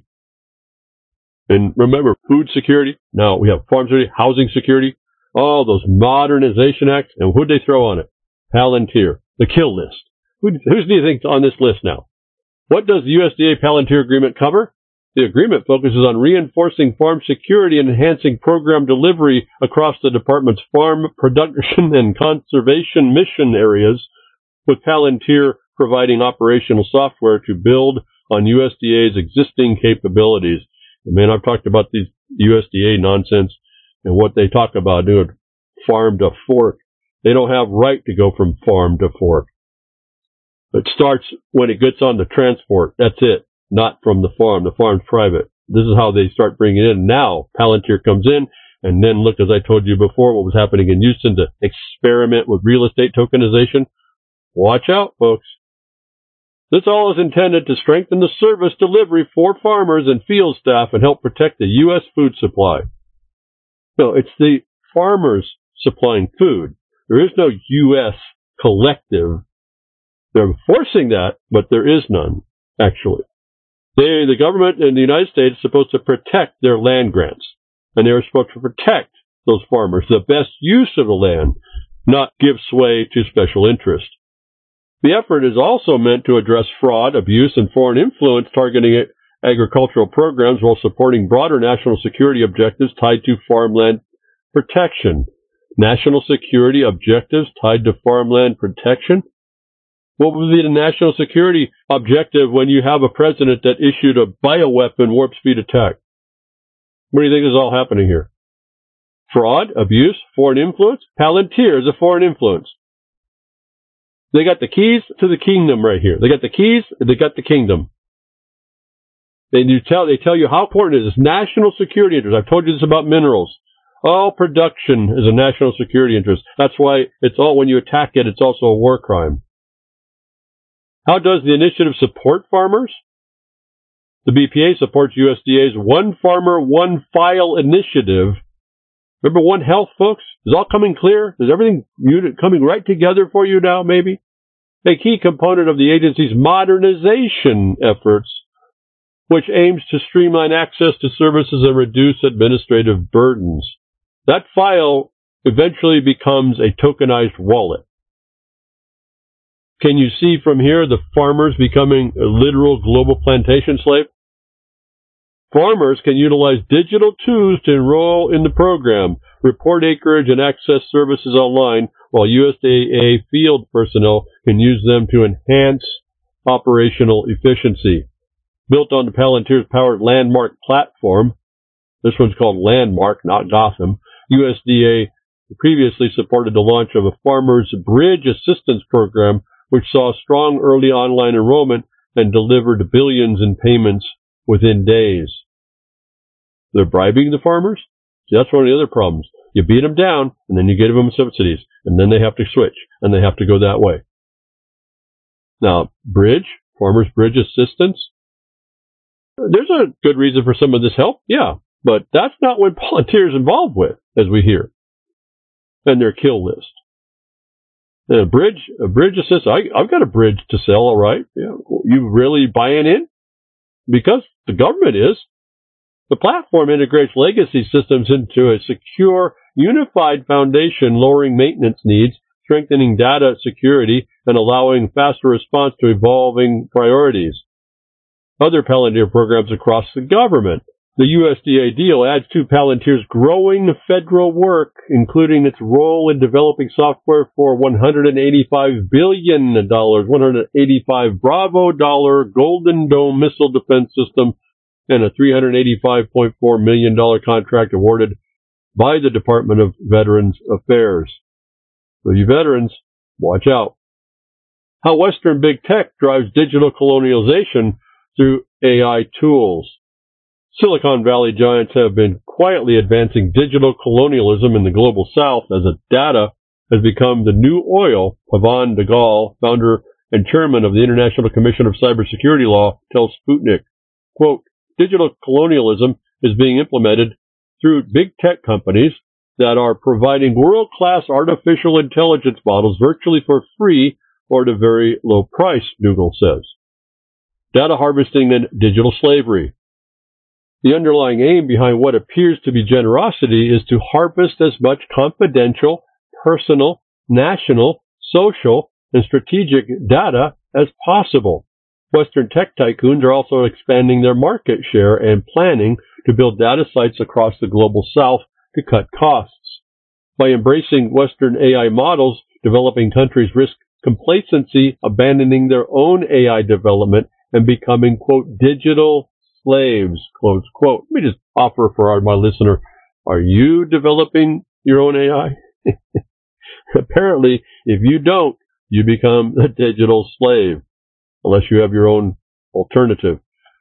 And remember, food security. Now we have farm security, housing security, all those modernization acts. And who'd they throw on it? Palantir. The kill list. Who, who's do you think on this list now? What does the U S D A Palantir agreement cover? The agreement focuses on reinforcing farm security and enhancing program delivery across the department's farm production and conservation mission areas, with Palantir providing operational software to build on U S D A's existing capabilities. And man, I've talked about these U S D A nonsense and what they talk about doing farm to fork. They don't have right to go from farm to fork. It starts when it gets on the transport. That's it. Not from the farm. The farm's private. This is how they start bringing it in. Now, Palantir comes in, and then look, as I told you before, what was happening in Houston to experiment with real estate tokenization. Watch out, folks. This all is intended to strengthen the service delivery for farmers and field staff and help protect the U S food supply. No, it's the farmers supplying food. There is no U S collective. They're forcing that, but there is none, actually. They, the government in the United States is supposed to protect their land grants, and they're supposed to protect those farmers, the best use of the land, not give sway to special interest. The effort is also meant to address fraud, abuse, and foreign influence targeting agricultural programs while supporting broader national security objectives tied to farmland protection. National security objectives tied to farmland protection? What would be the national security objective when you have a president that issued a bioweapon warp speed attack? What do you think is all happening here? Fraud, abuse, foreign influence? Palantir is a foreign influence. They got the keys to the kingdom right here. They got the keys, they got the kingdom. They you tell they tell you how important it is. National security interest. I've told you this about minerals. All production is a national security interest. That's why it's all when you attack it, it's also a war crime. How does the initiative support farmers? The B P A supports U S D A's One Farmer, One File initiative. Remember One Health, folks? Is all coming clear? Is everything coming right together for you now, maybe? A key component of the agency's modernization efforts, which aims to streamline access to services and reduce administrative burdens. That file eventually becomes a tokenized wallet. Can you see from here the farmers becoming a literal global plantation slave? Farmers can utilize digital tools to enroll in the program, report acreage, and access services online, while U S D A field personnel can use them to enhance operational efficiency. Built on the Palantir's powered Landmark platform, this one's called Landmark, not Gotham, U S D A previously supported the launch of a Farmers Bridge Assistance Program, which saw strong early online enrollment and delivered billions in payments within days. They're bribing the farmers? See, that's one of the other problems. You beat them down, and then you give them subsidies, and then they have to switch, and they have to go that way. Now, bridge, Farmers Bridge Assistance, there's a good reason for some of this help, yeah, but that's not what Palantir is involved with, as we hear, and their kill list. And a bridge, a bridge assist. I, I've got a bridge to sell, all right. Yeah, you really buying in? Because the government is. The platform integrates legacy systems into a secure, unified foundation, lowering maintenance needs, strengthening data security, and allowing faster response to evolving priorities. Other Palantir programs across the government. The U S D A deal adds to Palantir's growing federal work, including its role in developing software for one hundred eighty-five billion dollars, one hundred eighty-five Bravo dollar Golden Dome missile defense system, and a three hundred eighty-five point four million dollars contract awarded by the Department of Veterans Affairs. So you veterans, watch out. How Western big tech drives digital colonialization through A I tools. Silicon Valley giants have been quietly advancing digital colonialism in the global south as data has become the new oil. Pavan Dagal, founder and chairman of the International Commission of Cybersecurity Law, tells Sputnik, quote, digital colonialism is being implemented through big tech companies that are providing world-class artificial intelligence models virtually for free or at a very low price, Dougal says. Data harvesting and digital slavery. The underlying aim behind what appears to be generosity is to harvest as much confidential, personal, national, social, and strategic data as possible. Western tech tycoons are also expanding their market share and planning to build data sites across the global south to cut costs. By embracing Western A I models, developing countries risk complacency, abandoning their own A I development, and becoming, quote, digital slaves, close quote. Let me just offer for our, my listener, are you developing your own A I? Apparently, if you don't, you become a digital slave, unless you have your own alternative.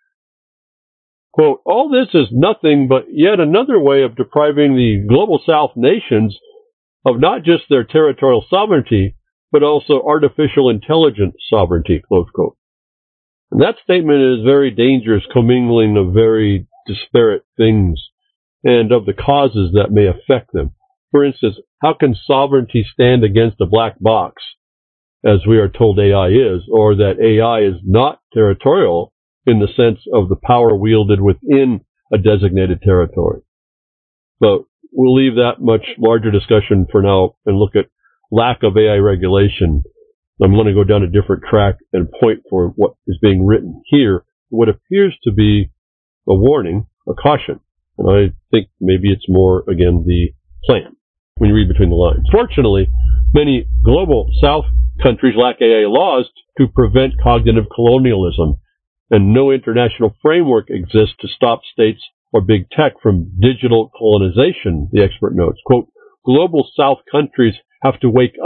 Quote, all this is nothing but yet another way of depriving the global south nations of not just their territorial sovereignty, but also artificial intelligence sovereignty, close quote. And that statement is very dangerous, commingling of very disparate things and of the causes that may affect them. For instance, how can sovereignty stand against a black box, as we are told A I is, or that A I is not territorial in the sense of the power wielded within a designated territory? But we'll leave that much larger discussion for now and look at lack of A I regulation. I'm going to go down a different track and point for what is being written here, what appears to be a warning, a caution. And I think maybe it's more, again, the plan when you read between the lines. Fortunately, many global South countries lack A I laws to prevent cognitive colonialism, and no international framework exists to stop states or big tech from digital colonization, the expert notes. Quote, global South countries have to wake up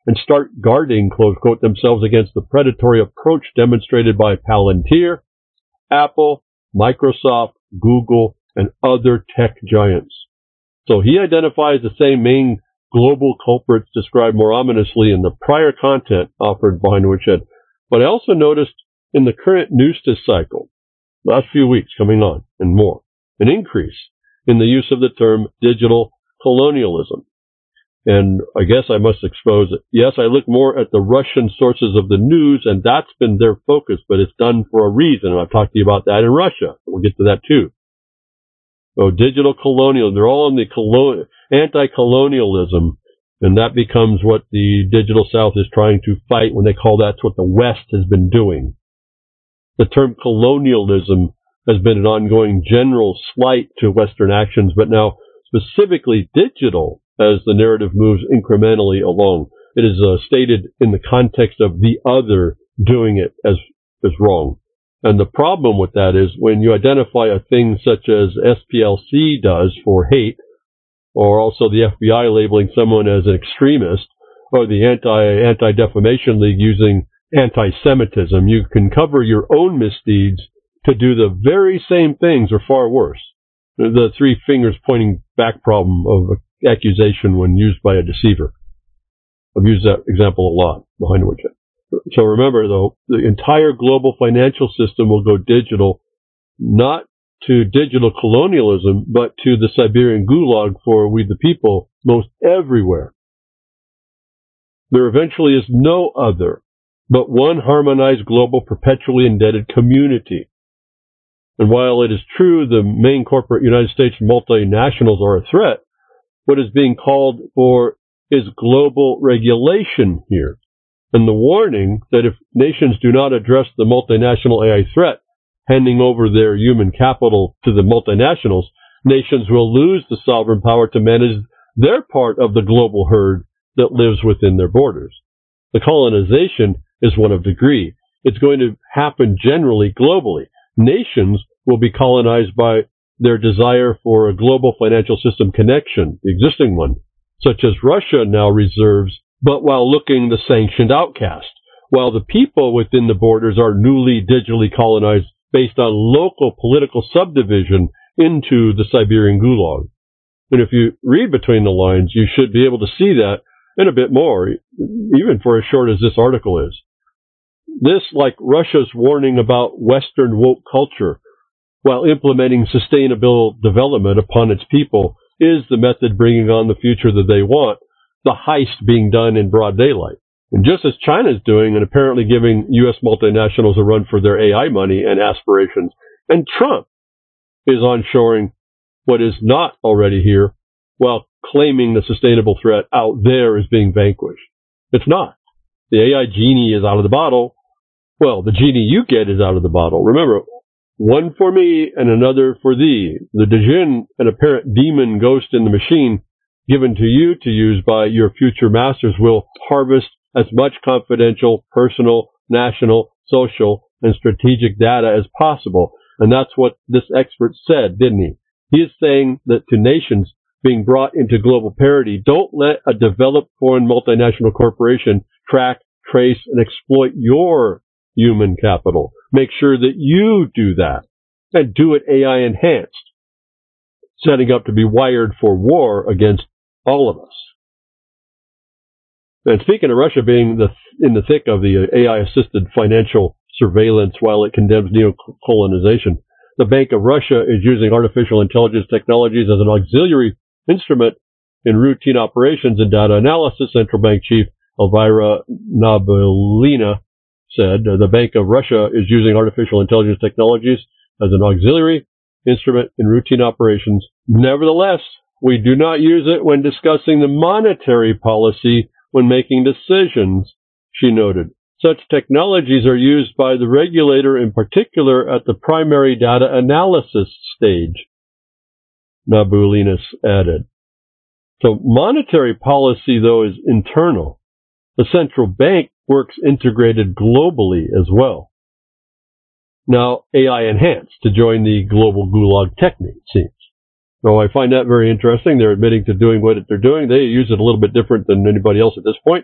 and start guarding, close quote, themselves against the predatory approach demonstrated by Palantir, Apple, Microsoft, Google, and other tech giants. So he identifies the same main global culprits described more ominously in the prior content offered behind the woodshed. But I also noticed in the current news cycle, last few weeks coming on and more, an increase in the use of the term digital colonialism. And I guess I must expose it. Yes, I look more at the Russian sources of the news, and that's been their focus, but it's done for a reason. And I've talked to you about that in Russia. We'll get to that too. So digital colonialism, they're all in the colon- anti-colonialism, and that becomes what the digital South is trying to fight when they call that's what the West has been doing. The term colonialism has been an ongoing general slight to Western actions, but now specifically digital as the narrative moves incrementally along. It is uh, stated in the context of the other doing it as, as wrong. And the problem with that is when you identify a thing such as S P L C does for hate, or also the F B I labeling someone as an extremist, or the anti, Anti-Defamation League using anti-Semitism, you can cover your own misdeeds to do the very same things or far worse. The three fingers pointing back problem of accusation when used by a deceiver. I've used that example a lot behind the woodshed. So remember, though, the entire global financial system will go digital, not to digital colonialism, but to the Siberian gulag for we the people most everywhere. There eventually is no other but one harmonized global perpetually indebted community. And while it is true the main corporate United States multinationals are a threat, what is being called for is global regulation here. And the warning that if nations do not address the multinational A I threat, handing over their human capital to the multinationals, nations will lose the sovereign power to manage their part of the global herd that lives within their borders. The colonization is one of degree. It's going to happen generally globally. Nations will be colonized by their desire for a global financial system connection, the existing one, such as Russia now reserves, but while looking the sanctioned outcast, while the people within the borders are newly digitally colonized based on local political subdivision into the Siberian gulag. And if you read between the lines, you should be able to see that and a bit more, even for as short as this article is. This, like Russia's warning about Western woke culture, while implementing sustainable development upon its people, is the method bringing on the future that they want, the heist being done in broad daylight. And just as China is doing and apparently giving U S multinationals a run for their A I money and aspirations, and Trump is onshoring what is not already here while claiming the sustainable threat out there is being vanquished. It's not. The A I genie is out of the bottle. Well, the genie you get is out of the bottle. Remember, one for me and another for thee. The Djinn, an apparent demon ghost in the machine, given to you to use by your future masters, will harvest as much confidential, personal, national, social, and strategic data as possible. And that's what this expert said, didn't he? He is saying that to nations being brought into global parity, don't let a developed foreign multinational corporation track, trace, and exploit your human capital. Make sure that you do that, and do it A I enhanced, setting up to be wired for war against all of us. And speaking of Russia being the, in the thick of the A I-assisted financial surveillance while it condemns neo-colonization, the Bank of Russia is using artificial intelligence technologies as an auxiliary instrument in routine operations and data analysis. Central Bank Chief Elvira Nabiullina said uh, the Bank of Russia is using artificial intelligence technologies as an auxiliary instrument in routine operations. Nevertheless, we do not use it when discussing the monetary policy when making decisions, she noted. Such technologies are used by the regulator in particular at the primary data analysis stage, Nabiullina added. So monetary policy, though, is internal. The central bank works integrated globally as well. Now, A I enhanced to join the global gulag technique, it seems. So I find that very interesting. They're admitting to doing what they're doing. They use it a little bit different than anybody else at this point.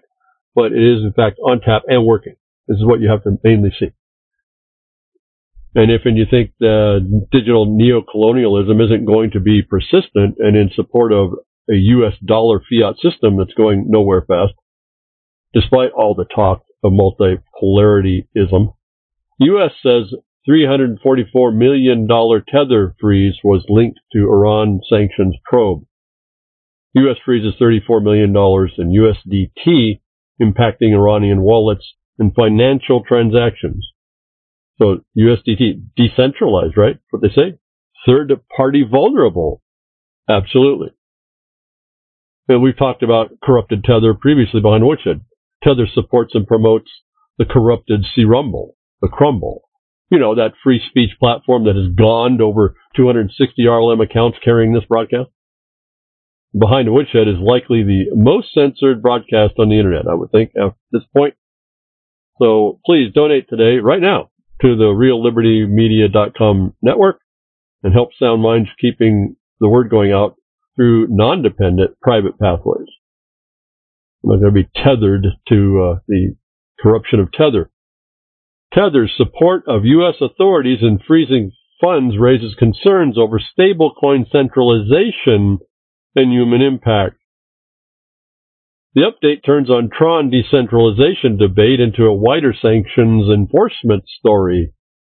but it is in fact on tap and working. This is what you have to mainly see. And if and you think the digital neocolonialism isn't going to be persistent and in support of a U S dollar fiat system that's going nowhere fast, despite all the talk of multipolarityism, U S says three hundred forty-four million dollars tether freeze was linked to Iran sanctions probe. U S freezes thirty-four million dollars in U S D T, impacting Iranian wallets and financial transactions. So U S D T, decentralized, right? What they say? Third party vulnerable. Absolutely. And we've talked about corrupted Tether previously behind Woodshed. Tether supports and promotes the corrupted C-Rumble, the Crumble. You know, that free speech platform that has gone over two hundred sixty R L M accounts carrying this broadcast. Behind Woodshed is likely the most censored broadcast on the internet, I would think, at this point. So please donate today, right now, to the real liberty media dot com network and help Sound Minds keeping the word going out through non-dependent private pathways. I'm not going to be tethered to uh, the corruption of Tether. Tether's support of U S authorities in freezing funds raises concerns over stablecoin centralization and human impact. The update turns on Tron decentralization debate into a wider sanctions enforcement story.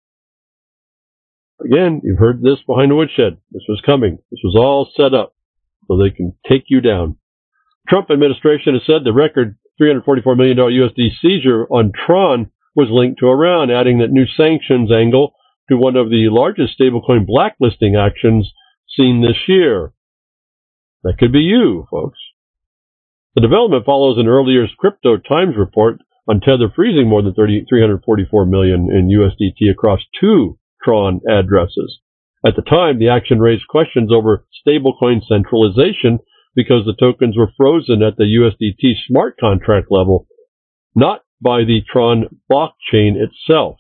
Again, you've heard this behind the woodshed. This was coming. This was all set up so they can take you down. Trump administration has said the record three hundred forty-four million dollars U S D seizure on Tron was linked to Iran, adding that new sanctions angle to one of the largest stablecoin blacklisting actions seen this year. That could be you, folks. The development follows an earlier Crypto Times report on Tether freezing more than three hundred forty-four million dollars in U S D T across two Tron addresses. At the time, the action raised questions over stablecoin centralization because the tokens were frozen at the U S D T smart contract level, not by the Tron blockchain itself.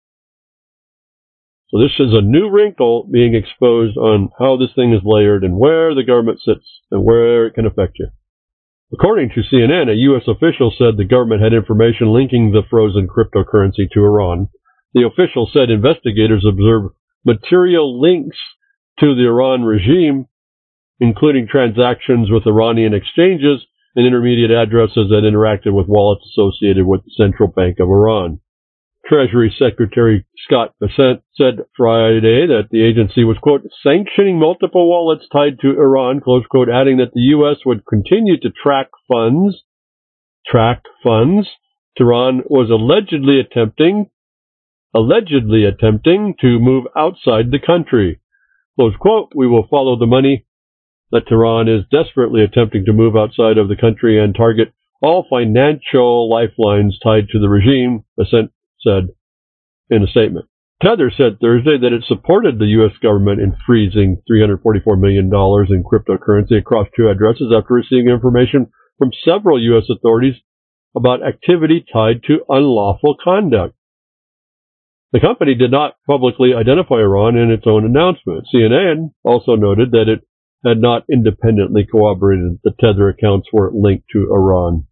So this is a new wrinkle being exposed on how this thing is layered and where the government sits and where it can affect you. According to C N N, a U S official said the government had information linking the frozen cryptocurrency to Iran. The official said investigators observed material links to the Iran regime, including transactions with Iranian exchanges and intermediate addresses that interacted with wallets associated with the Central Bank of Iran. Treasury Secretary Scott Bessent said Friday that the agency was, quote, sanctioning multiple wallets tied to Iran, close quote, adding that the U S would continue to track funds, track funds. Tehran was allegedly attempting, allegedly attempting to move outside the country. Close quote, we will follow the money that Tehran is desperately attempting to move outside of the country and target all financial lifelines tied to the regime, Bessent said in a statement. Tether said Thursday that it supported the U S government in freezing three hundred forty-four million dollars in cryptocurrency across two addresses after receiving information from several U S authorities about activity tied to unlawful conduct. The company did not publicly identify Iran in its own announcement. C N N also noted that it had not independently corroborated that the Tether accounts were linked to Iran.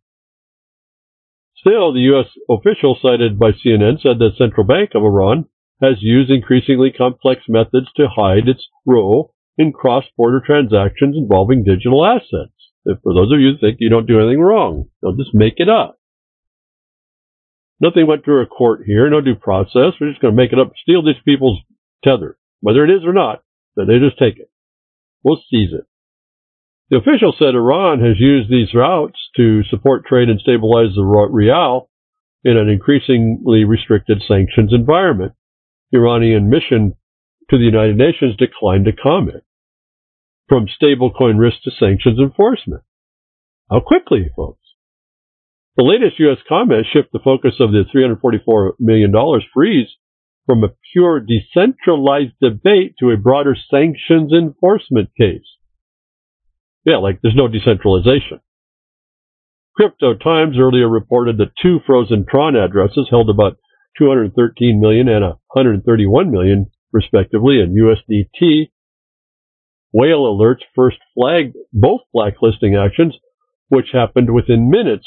Still, the U S official cited by C N N said the Central Bank of Iran has used increasingly complex methods to hide its role in cross-border transactions involving digital assets. If, for those of you who think you don't do anything wrong, they'll just make it up. Nothing went through a court here, no due process. We're just going to make it up, steal these people's Tether. Whether it is or not, then they just take it. We'll seize it. The official said Iran has used these routes to support trade and stabilize the rial in an increasingly restricted sanctions environment. The Iranian mission to the United Nations declined to comment. From stablecoin risk to sanctions enforcement. How quickly, folks? The latest U S comments shift the focus of the three hundred forty-four million dollars freeze from a pure decentralized debate to a broader sanctions enforcement case. Yeah, like there's no decentralization. Crypto Times earlier reported that two frozen Tron addresses held about two hundred thirteen million dollars and one hundred thirty-one million dollars respectively in U S D T. Whale Alerts first flagged both blacklisting actions, which happened within minutes of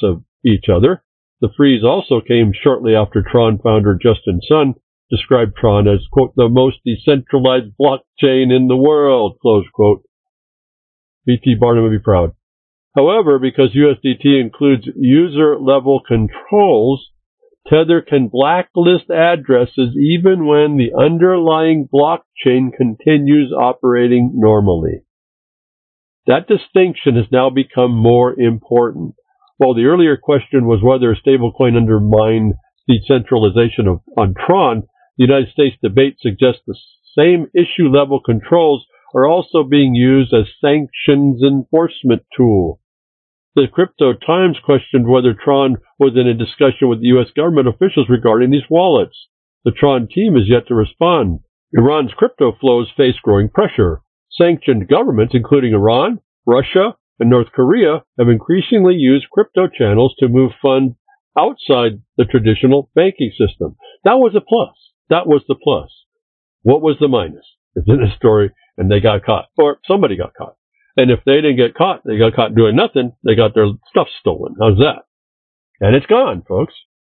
each other. The freeze also came shortly after Tron founder Justin Sun described Tron as, quote, the most decentralized blockchain in the world, close quote. B T Barnum would be proud. However, because U S D T includes user-level controls, Tether can blacklist addresses even when the underlying blockchain continues operating normally. That distinction has now become more important. While the earlier question was whether a stablecoin undermined decentralization of, on Tron, the United States debate suggests the same issue-level controls are also being used as sanctions enforcement tool. The Crypto Times questioned whether Tron was in a discussion with U S government officials regarding these wallets. The Tron team is yet to respond. Iran's crypto flows face growing pressure. Sanctioned governments, including Iran, Russia, and North Korea, have increasingly used crypto channels to move funds outside the traditional banking system. That was a plus. That was the plus. What was the minus? It's in the story, and they got caught. Or somebody got caught. And if they didn't get caught, they got caught doing nothing, they got their stuff stolen. How's that? And it's gone, folks.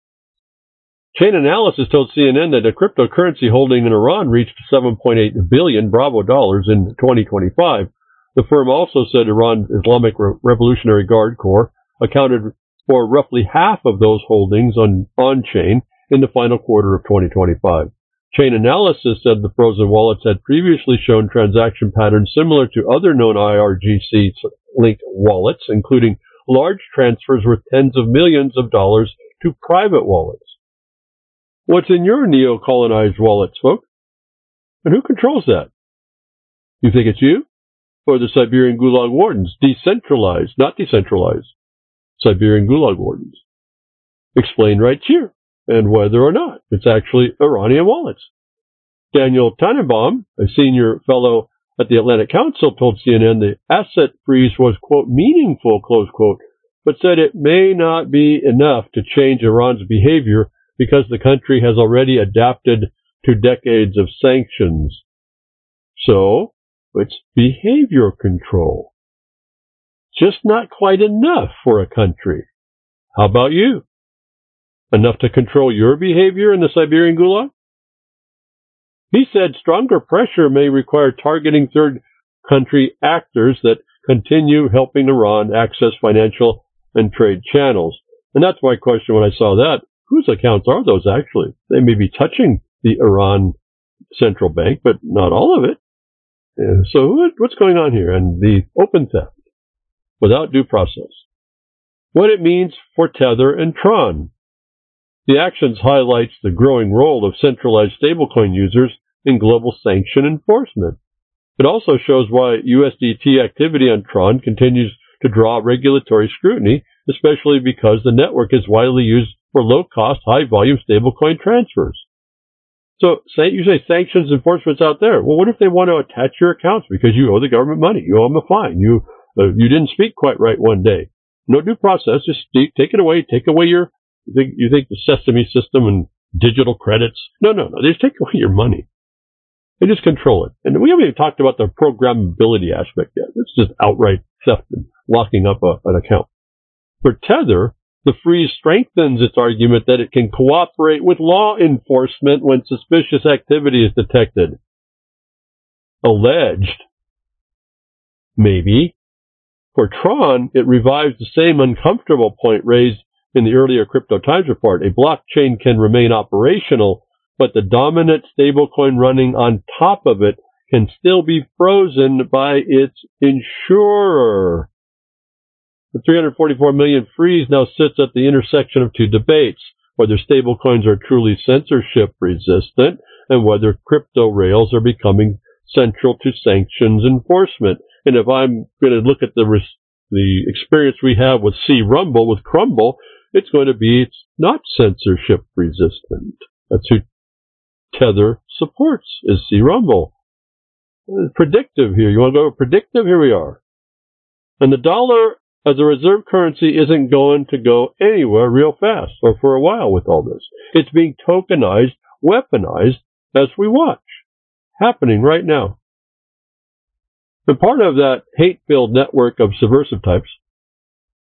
Chainalysis told C N N that a cryptocurrency holding in Iran reached seven point eight billion Bravo dollars in twenty twenty-five. The firm also said Iran's Islamic Re- Revolutionary Guard Corps accounted for roughly half of those holdings on on-chain in the final quarter of twenty twenty-five. Chainalysis said the frozen wallets had previously shown transaction patterns similar to other known I R G C-linked wallets, including large transfers worth tens of millions of dollars to private wallets. What's in your neo-colonized wallets, folks? And who controls that? You think it's you? Or the Siberian Gulag Wardens? Decentralized, not decentralized. Siberian Gulag Wardens. Explain right here. And whether or not it's actually Iranian wallets. Daniel Tannenbaum, a senior fellow at the Atlantic Council, told C N N the asset freeze was, quote, meaningful, close quote, but said it may not be enough to change Iran's behavior because the country has already adapted to decades of sanctions. So, it's behavior control. Just not quite enough for a country. How about you? Enough to control your behavior in the Siberian Gulag? He said stronger pressure may require targeting third country actors that continue helping Iran access financial and trade channels. And that's my question when I saw that. Whose accounts are those actually? They may be touching the Iran central bank, but not all of it. And so what's going on here? And the open theft without due process. What it means for Tether and Tron. The actions highlights the growing role of centralized stablecoin users in global sanction enforcement. It also shows why U S D T activity on Tron continues to draw regulatory scrutiny, especially because the network is widely used for low-cost, high-volume stablecoin transfers. So say, you say sanctions enforcement's out there. Well, what if they want to attach your accounts because you owe the government money? You owe them a fine. You uh, you didn't speak quite right one day. No due process. Just take it away. Take away your You think, you think the Sesame system and digital credits? No, no, no. They just take away your money. They just control it. And we haven't even talked about the programmability aspect yet. It's just outright theft and locking up a, an account. For Tether, the freeze strengthens its argument that it can cooperate with law enforcement when suspicious activity is detected. Alleged. Maybe. For Tron, it revives the same uncomfortable point raised in the earlier Crypto Times report. A blockchain can remain operational, but the dominant stablecoin running on top of it can still be frozen by its insurer. The three hundred forty-four million freeze now sits at the intersection of two debates, whether stablecoins are truly censorship resistant and whether crypto rails are becoming central to sanctions enforcement. And if I'm going to look at the res- the experience we have with C Rumble, with Crumble, it's going to be it's not censorship resistant. That's who Tether supports, is C Rumble. Predictive here. You want to go predictive? Here we are. And the dollar as a reserve currency isn't going to go anywhere real fast or for a while with all this. It's being tokenized, weaponized as we watch. Happening right now. And part of that hate-filled network of subversive types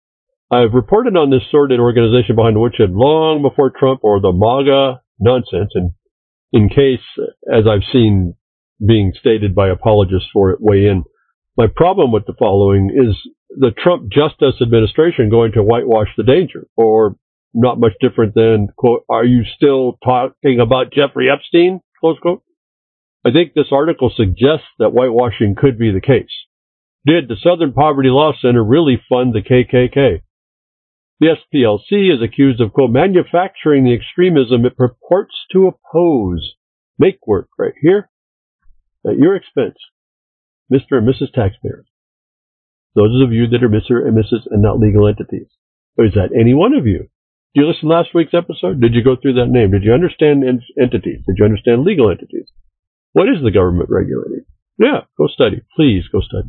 I've reported on this sordid organization behind the woodshed long before Trump or the MAGA nonsense, and in case, as I've seen being stated by apologists for it weigh in, my problem with the following is the Trump Justice Administration going to whitewash the danger, or not much different than, quote, are you still talking about Jeffrey Epstein, close quote. I think this article suggests that whitewashing could be the case. Did the Southern Poverty Law Center really fund the K K K? The S P L C is accused of, quote, manufacturing the extremism it purports to oppose. Make work right here at your expense, Mister and Missus Taxpayers. Those of you that are Mister and Missus and not legal entities. Or is that any one of you? Did you listen to last week's episode? Did you go through that name? Did you understand ent- entities? Did you understand legal entities? What is the government regulating? Yeah, go study. Please go study.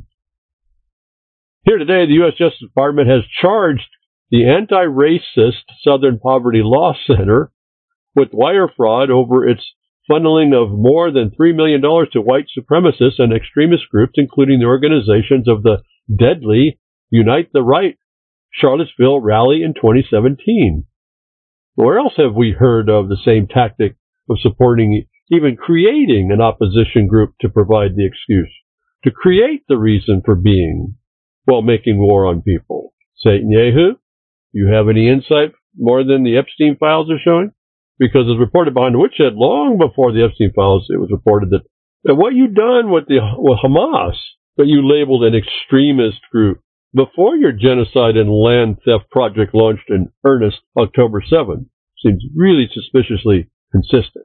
Here today, the U S Justice Department has charged the anti-racist Southern Poverty Law Center with wire fraud over its funneling of more than three million dollars to white supremacists and extremist groups, including the organizations of the deadly Unite the Right Charlottesville rally in twenty seventeen. Where else have we heard of the same tactic of supporting, even creating an opposition group to provide the excuse, to create the reason for being, while making war on people? Satan Yehu, you have any insight more than the Epstein files are showing? Because as reported behind the woodshed, long before the Epstein files, it was reported that, that what you done with the with Hamas, that you labeled an extremist group, before your genocide and land theft project launched in earnest October seventh, seems really suspiciously consistent.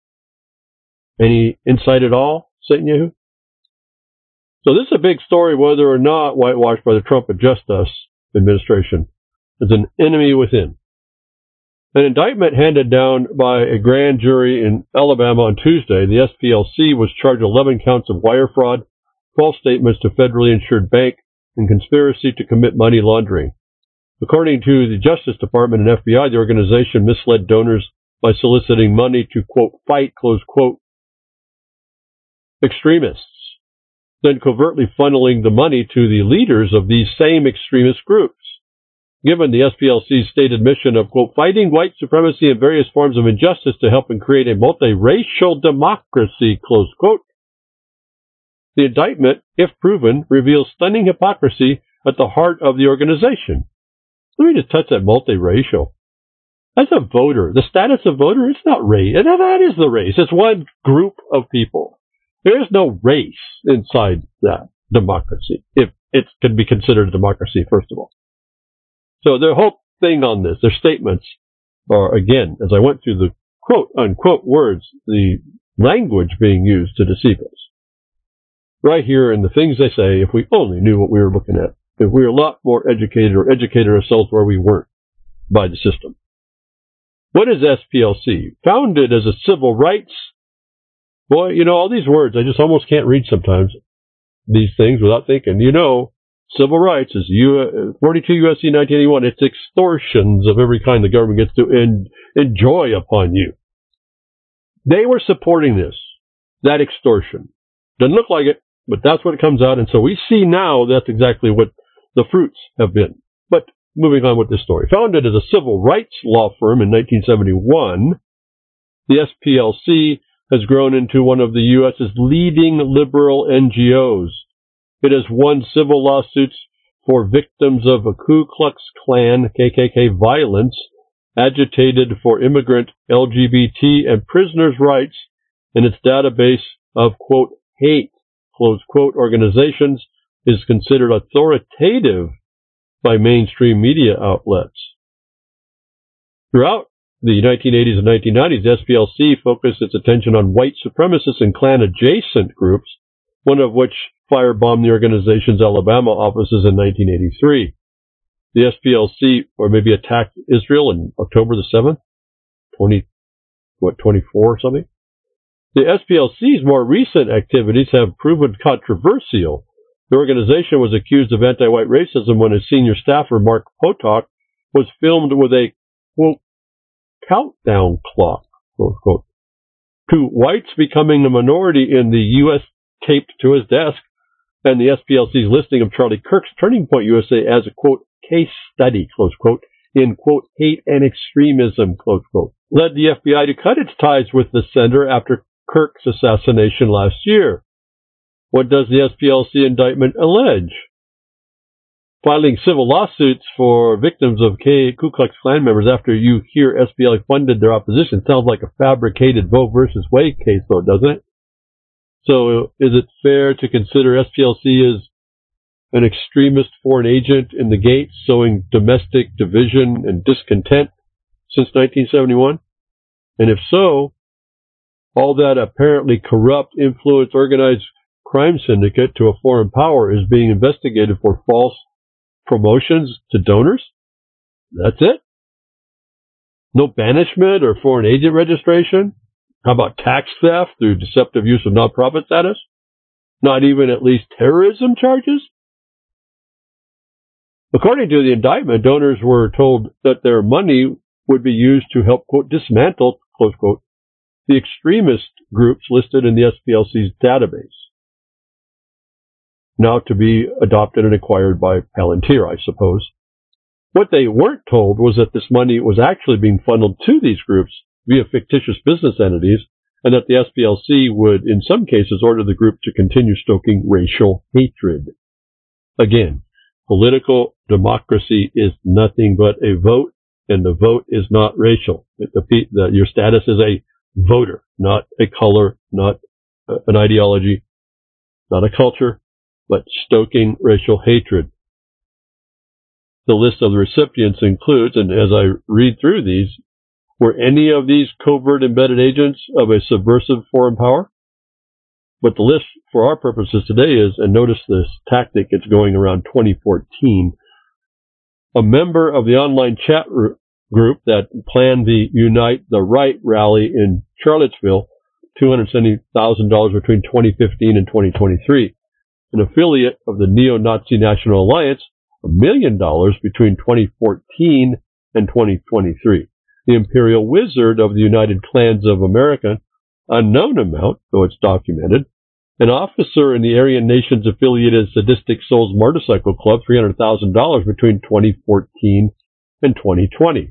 Any insight at all, Satan Yehu? So this is a big story, whether or not whitewashed by the Trump Justice Administration. It's an enemy within. An indictment handed down by a grand jury in Alabama on Tuesday, the S P L C was charged eleven counts of wire fraud, false statements to federally insured bank, and conspiracy to commit money laundering. According to the Justice Department and F B I, the organization misled donors by soliciting money to, quote, fight, close quote, extremists, then covertly funneling the money to the leaders of these same extremist groups. Given the S P L C's stated mission of, quote, fighting white supremacy and various forms of injustice to help and create a multiracial democracy, close quote, the indictment, if proven, reveals stunning hypocrisy at the heart of the organization. Let me just touch that multiracial. As a voter, the status of voter is not race. That is the race. It's one group of people. There is no race inside that democracy, if it can be considered a democracy, first of all. So their whole thing on this, their statements are, again, as I went through the quote-unquote words, the language being used to deceive us. Right here in the things they say, if we only knew what we were looking at, if we were a lot more educated or educated ourselves where we weren't by the system. What is S P L C? Founded as a civil rights, boy, you know, all these words, I just almost can't read sometimes these things without thinking, you know, civil rights is U- forty-two U S C nineteen eighty-one. It's extortions of every kind the government gets to en- enjoy upon you. They were supporting this, that extortion. Doesn't look like it, but that's what it comes out. And so we see now that's exactly what the fruits have been. But moving on with this story. Founded as a civil rights law firm in nineteen seventy-one, the S P L C has grown into one of the U S's leading liberal N G Os. It has won civil lawsuits for victims of a Ku Klux Klan, K K K violence, agitated for immigrant, L G B T, and prisoners' rights, and its database of, quote, hate, close quote, organizations is considered authoritative by mainstream media outlets. Throughout the nineteen eighties and nineteen nineties, the S P L C focused its attention on white supremacists and Klan-adjacent groups, one of which firebombed the organization's Alabama offices in nineteen eighty-three. The S P L C, or maybe attacked Israel on October the seventh, twenty, what, twenty-four or something? The S P L C's more recent activities have proven controversial. The organization was accused of anti-white racism when a senior staffer, Mark Potok, was filmed with a, quote, countdown clock, quote, quote, to whites becoming a minority in the U S taped to his desk, and the S P L C's listing of Charlie Kirk's Turning Point U S A as a, quote, case study, close quote, in, quote, hate and extremism, close quote, led the F B I to cut its ties with the sender after Kirk's assassination last year. What does the S P L C indictment allege? Filing civil lawsuits for victims of Ku Klux Klan members after you hear S P L funded their opposition sounds like a fabricated Roe versus Wade case, though, doesn't it? So is it fair to consider S P L C as an extremist foreign agent in the gates sowing domestic division and discontent since nineteen seventy-one? And if so, all that apparently corrupt, influence, organized crime syndicate to a foreign power is being investigated for false promotions to donors? That's it? No banishment or foreign agent registration? How about tax theft through deceptive use of nonprofit status? Not even at least terrorism charges? According to the indictment, donors were told that their money would be used to help, quote, dismantle, close quote, the extremist groups listed in the S P L C's database, now to be adopted and acquired by Palantir, I suppose. What they weren't told was that this money was actually being funneled to these groups via fictitious business entities, and that the S P L C would, in some cases, order the group to continue stoking racial hatred. Again, political democracy is nothing but a vote, and the vote is not racial. The, the, your status is a voter, not a color, not uh, an ideology, not a culture, but stoking racial hatred. The list of the recipients includes, and as I read through these, were any of these covert embedded agents of a subversive foreign power? But the list for our purposes today is, and notice this tactic, it's going around twenty fourteen, a member of the online chat r- group that planned the Unite the Right rally in Charlottesville, two hundred seventy thousand dollars between twenty fifteen and twenty twenty-three. An affiliate of the Neo-Nazi National Alliance, a million dollars between twenty fourteen and twenty twenty-three. The Imperial Wizard of the United Clans of America, unknown amount, though it's documented. An officer in the Aryan Nations affiliated Sadistic Souls Motorcycle Club, three hundred thousand dollars between twenty fourteen and twenty twenty.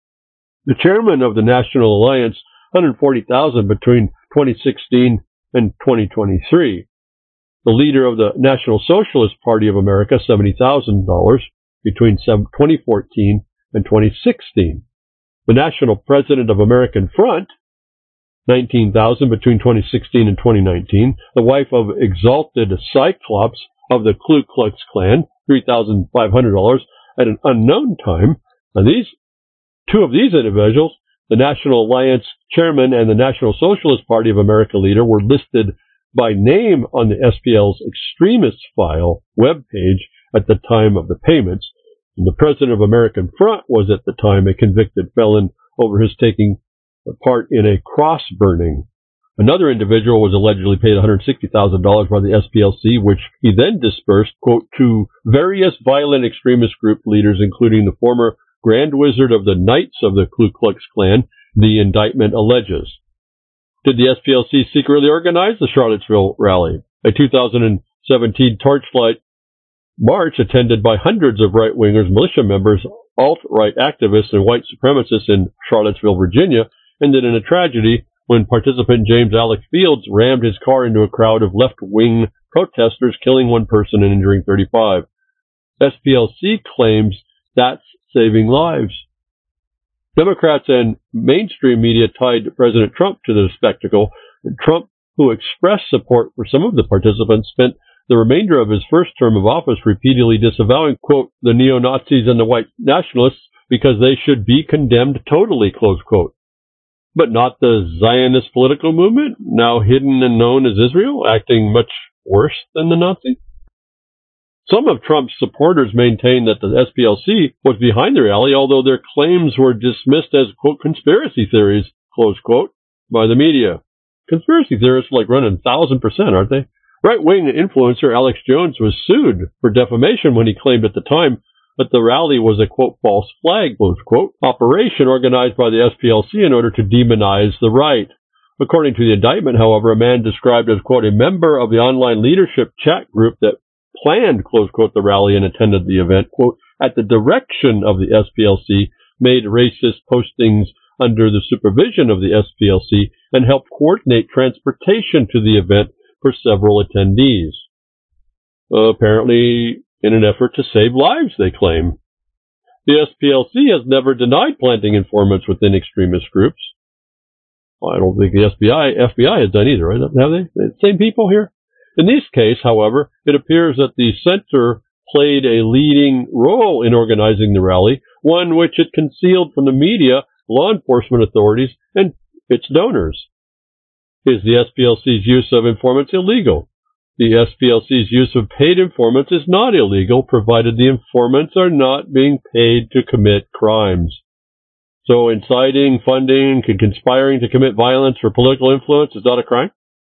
The chairman of the National Alliance, one hundred forty thousand dollars between twenty sixteen and twenty twenty-three. The leader of the National Socialist Party of America, seventy thousand dollars between twenty fourteen and twenty sixteen. The National President of American Front, nineteen thousand dollars between twenty sixteen and twenty nineteen. The wife of Exalted Cyclops of the Ku Klux Klan, three thousand five hundred dollars at an unknown time. Now these, two of these individuals, the National Alliance Chairman and the National Socialist Party of America leader, were listed by name on the S P L's extremist file webpage at the time of the payments. And the president of American Front was at the time a convicted felon over his taking part in a cross burning. Another individual was allegedly paid one hundred sixty thousand dollars by the S P L C, which he then dispersed, quote, to various violent extremist group leaders, including the former Grand Wizard of the Knights of the Ku Klux Klan, the indictment alleges. Did the S P L C secretly organize the Charlottesville rally? A two thousand seventeen Torchlight march attended by hundreds of right-wingers, militia members, alt-right activists, and white supremacists in Charlottesville, Virginia, ended in a tragedy when participant James Alec Fields rammed his car into a crowd of left-wing protesters, killing one person and injuring thirty-five. S P L C claims that's saving lives. Democrats and mainstream media tied President Trump to the spectacle, and Trump, who expressed support for some of the participants, spent the remainder of his first term of office repeatedly disavowing, quote, the neo-Nazis and the white nationalists because they should be condemned totally, close quote. But not the Zionist political movement, now hidden and known as Israel, acting much worse than the Nazis? Some of Trump's supporters maintain that the S P L C was behind the rally, although their claims were dismissed as, quote, conspiracy theories, close quote, by the media. Conspiracy theorists are like running one thousand percent, aren't they? Right-wing influencer Alex Jones was sued for defamation when he claimed at the time that the rally was a, quote, false flag, close quote, operation organized by the S P L C in order to demonize the right. According to the indictment, however, a man described as, quote, a member of the online leadership chat group that planned, close quote, the rally and attended the event, quote, at the direction of the S P L C, made racist postings under the supervision of the S P L C, and helped coordinate transportation to the event for several attendees. Uh, apparently in an effort to save lives, they claim. The S P L C has never denied planting informants within extremist groups. Well, I don't think the F B I, F B I has done either, right? Have they? The same people here? In this case, however, it appears that the center played a leading role in organizing the rally, one which it concealed from the media, law enforcement authorities, and its donors. Is the S P L C's use of informants illegal? The S P L C's use of paid informants is not illegal, provided the informants are not being paid to commit crimes. So inciting, funding, and conspiring to commit violence for political influence is not a crime?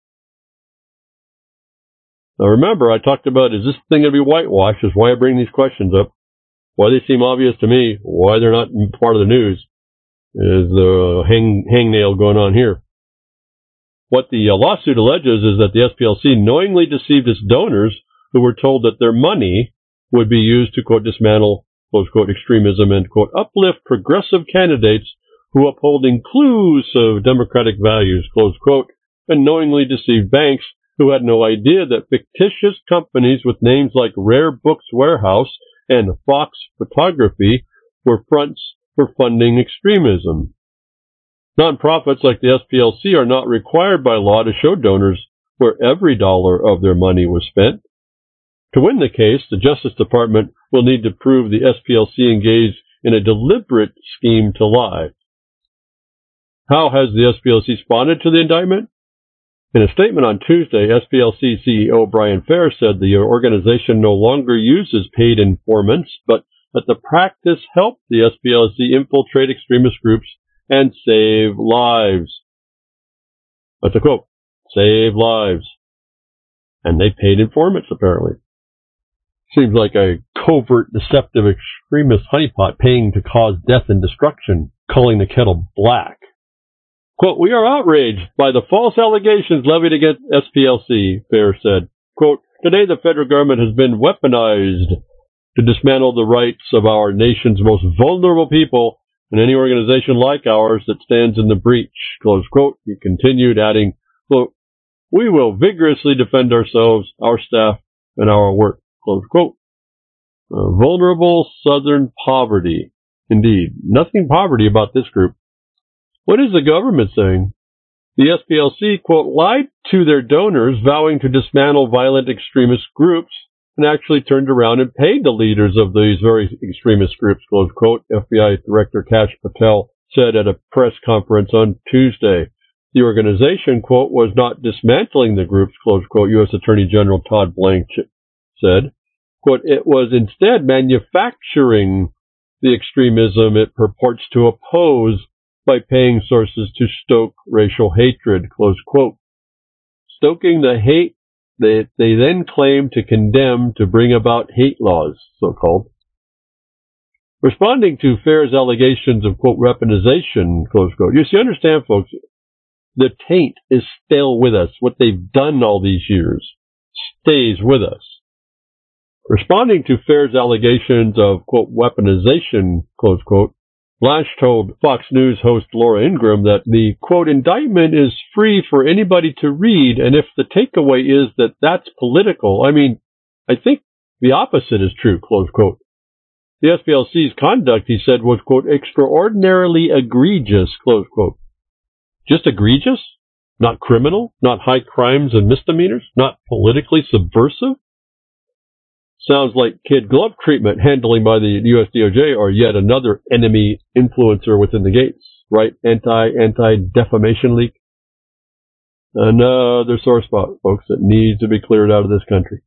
Now remember, I talked about, is this thing going to be whitewashed? Is why I bring these questions up. Why they seem obvious to me, why they're not part of the news, is the hang, hangnail going on here. What the uh, lawsuit alleges is that the S P L C knowingly deceived its donors who were told that their money would be used to, quote, dismantle, close quote, extremism and, quote, uplift progressive candidates who uphold inclusive democratic values, close quote, and knowingly deceived banks who had no idea that fictitious companies with names like Rare Books Warehouse and Fox Photography were fronts for funding extremism. Nonprofits like the S P L C are not required by law to show donors where every dollar of their money was spent. To win the case, the Justice Department will need to prove the S P L C engaged in a deliberate scheme to lie. How has the S P L C responded to the indictment? In a statement on Tuesday, S P L C C E O Brian Fair said the organization no longer uses paid informants, but that the practice helped the S P L C infiltrate extremist groups and save lives. That's a quote. Save lives. And they paid informants, apparently. Seems like a covert, deceptive extremist honeypot paying to cause death and destruction, calling the kettle black. Quote, we are outraged by the false allegations levied against S P L C, Fair said. Quote, today the federal government has been weaponized to dismantle the rights of our nation's most vulnerable people and any organization like ours that stands in the breach, close quote. He continued, adding, quote, we will vigorously defend ourselves, our staff, and our work, close quote. Uh, vulnerable Southern poverty. Indeed, nothing poverty about this group. What is the government saying? The S P L C, quote, lied to their donors, vowing to dismantle violent extremist groups, and actually turned around and paid the leaders of these very extremist groups, close quote, F B I Director Kash Patel said at a press conference on Tuesday. The organization, quote, was not dismantling the groups, close quote, U S Attorney General Todd Blanchett said. Quote, it was instead manufacturing the extremism it purports to oppose by paying sources to stoke racial hatred, close quote. Stoking the hate that they then claim to condemn to bring about hate laws, so-called. Responding to Fair's allegations of, quote, weaponization, close quote. You see, understand, folks, the taint is still with us. What they've done all these years stays with us. Responding to Fair's allegations of, quote, weaponization, close quote, Blanche told Fox News host Laura Ingraham that the, quote, indictment is free for anybody to read, and if the takeaway is that that's political, I mean, I think the opposite is true, close quote. The S P L C's conduct, he said, was, quote, extraordinarily egregious, close quote. Just egregious? Not criminal? Not high crimes and misdemeanors? Not politically subversive? Sounds like kid glove treatment handling by the U S D O J or yet another enemy influencer within the gates, right? Anti, anti-defamation leak. Another sore spot, folks, that needs to be cleared out of this country.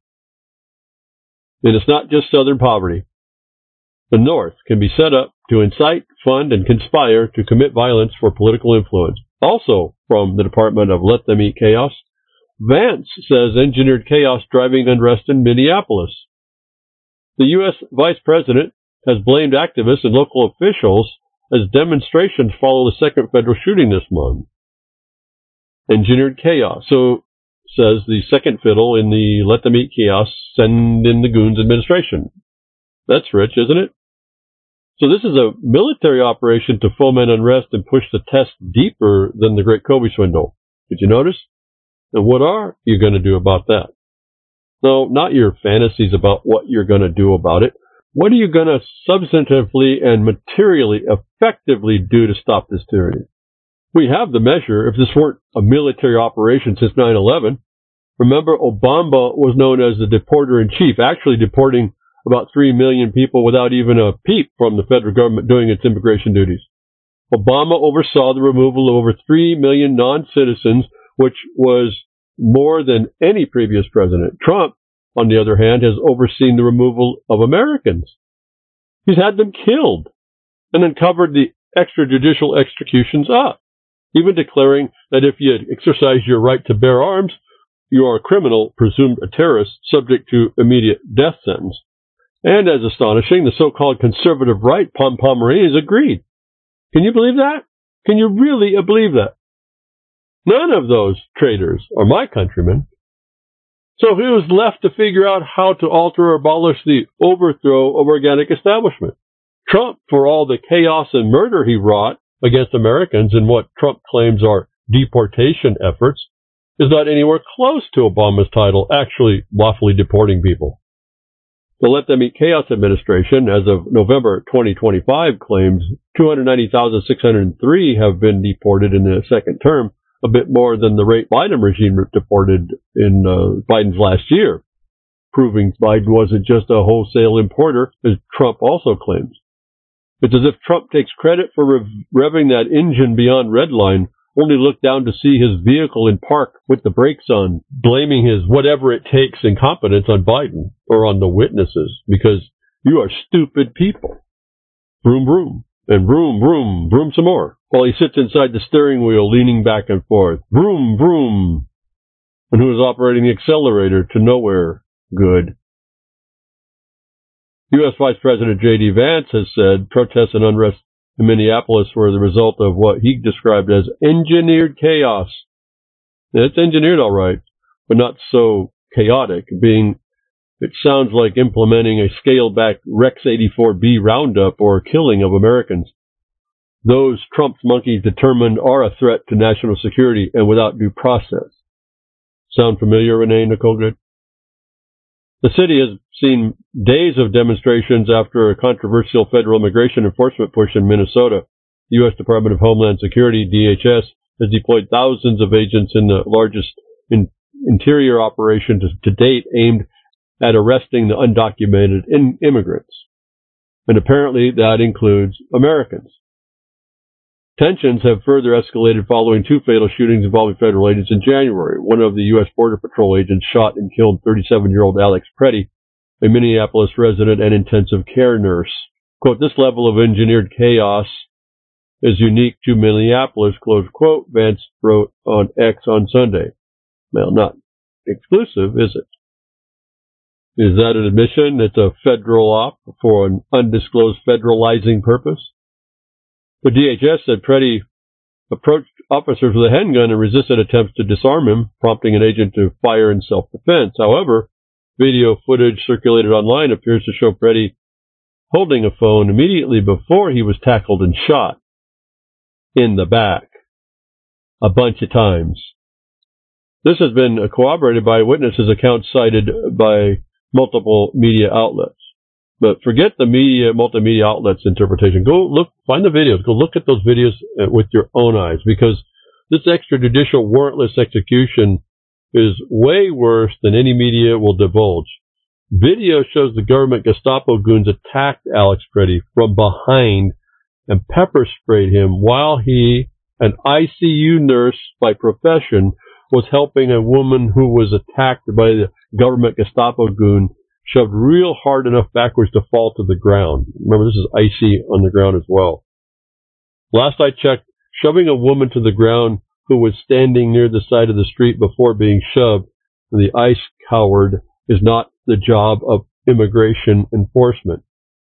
And it's not just Southern poverty. The North can be set up to incite, fund, and conspire to commit violence for political influence. Also, from the Department of Let Them Eat Chaos, Vance says engineered chaos driving unrest in Minneapolis. The U S Vice President has blamed activists and local officials as demonstrations follow the second federal shooting this month. Engineered chaos. So, says the second fiddle in the Let Them Eat Chaos, send in the goons administration. That's rich, isn't it? So this is a military operation to foment unrest and push the test deeper than the Great Kobe swindle. Did you notice? And what are you going to do about that? No, not your fantasies about what you're going to do about it. What are you going to substantively and materially effectively do to stop this tyranny? We have the measure. If this weren't a military operation since nine eleven, remember Obama was known as the deporter-in-chief, actually deporting about three million people without even a peep from the federal government doing its immigration duties. Obama oversaw the removal of over three million non-citizens, which was more than any previous president. Trump, on the other hand, has overseen the removal of Americans. He's had them killed and then covered the extrajudicial executions up, even declaring that if you exercise your right to bear arms, you are a criminal, presumed a terrorist, subject to immediate death sentence. And as astonishing, the so-called conservative right, Pom-Pomeroy, has agreed. Can you believe that? Can you really believe that? None of those traitors are my countrymen. So who's left to figure out how to alter or abolish the overthrow of organic establishment? Trump, for all the chaos and murder he wrought against Americans in what Trump claims are deportation efforts, is not anywhere close to Obama's title, actually lawfully deporting people. The Let Them Eat Chaos administration, as of November twenty twenty-five, claims two hundred ninety thousand six hundred three have been deported in the second term, a bit more than the rate Biden regime deported in uh, Biden's last year, proving Biden wasn't just a wholesale importer, as Trump also claims. It's as if Trump takes credit for rev- revving that engine beyond redline, only look down to see his vehicle in park with the brakes on, blaming his whatever-it-takes incompetence on Biden or on the witnesses, because you are stupid people. Vroom, vroom, and vroom, vroom, vroom some more, while he sits inside the steering wheel leaning back and forth. Vroom, vroom. And who is operating the accelerator to nowhere good. U S Vice President J D Vance has said protests and unrest in Minneapolis were the result of what he described as engineered chaos. Now, it's engineered all right, but not so chaotic, being it sounds like implementing a scaled-back Rex eighty-four B roundup or killing of Americans. Those Trump's monkeys determined are a threat to national security and without due process. Sound familiar, Renee Nicole Good? The city has seen days of demonstrations after a controversial federal immigration enforcement push in Minnesota. The U S Department of Homeland Security, D H S, has deployed thousands of agents in the largest in- interior operation to, to date aimed at arresting the undocumented in- immigrants. And apparently that includes Americans. Tensions have further escalated following two fatal shootings involving federal agents in January. One of the U S Border Patrol agents shot and killed thirty-seven-year-old Alex Preddy, a Minneapolis resident and intensive care nurse. Quote, this level of engineered chaos is unique to Minneapolis, close quote, Vance wrote on X on Sunday. Well, not exclusive, is it? Is that an admission? It's a federal op for an undisclosed federalizing purpose? The D H S said Preddy approached officers with a handgun and resisted attempts to disarm him, prompting an agent to fire in self-defense. However, video footage circulated online appears to show Preddy holding a phone immediately before he was tackled and shot in the back a bunch of times. This has been corroborated by witnesses' accounts cited by multiple media outlets. But forget the media, multimedia outlets interpretation. Go look, find the videos. Go look at those videos with your own eyes, because this extrajudicial warrantless execution is way worse than any media will divulge. Video shows the government Gestapo goons attacked Alex Preddy from behind and pepper sprayed him while he, an I C U nurse by profession, was helping a woman who was attacked by the government Gestapo goon, shoved real hard enough backwards to fall to the ground. Remember, this is icy on the ground as well. Last I checked, shoving a woman to the ground who was standing near the side of the street before being shoved, the ice coward, is not the job of immigration enforcement.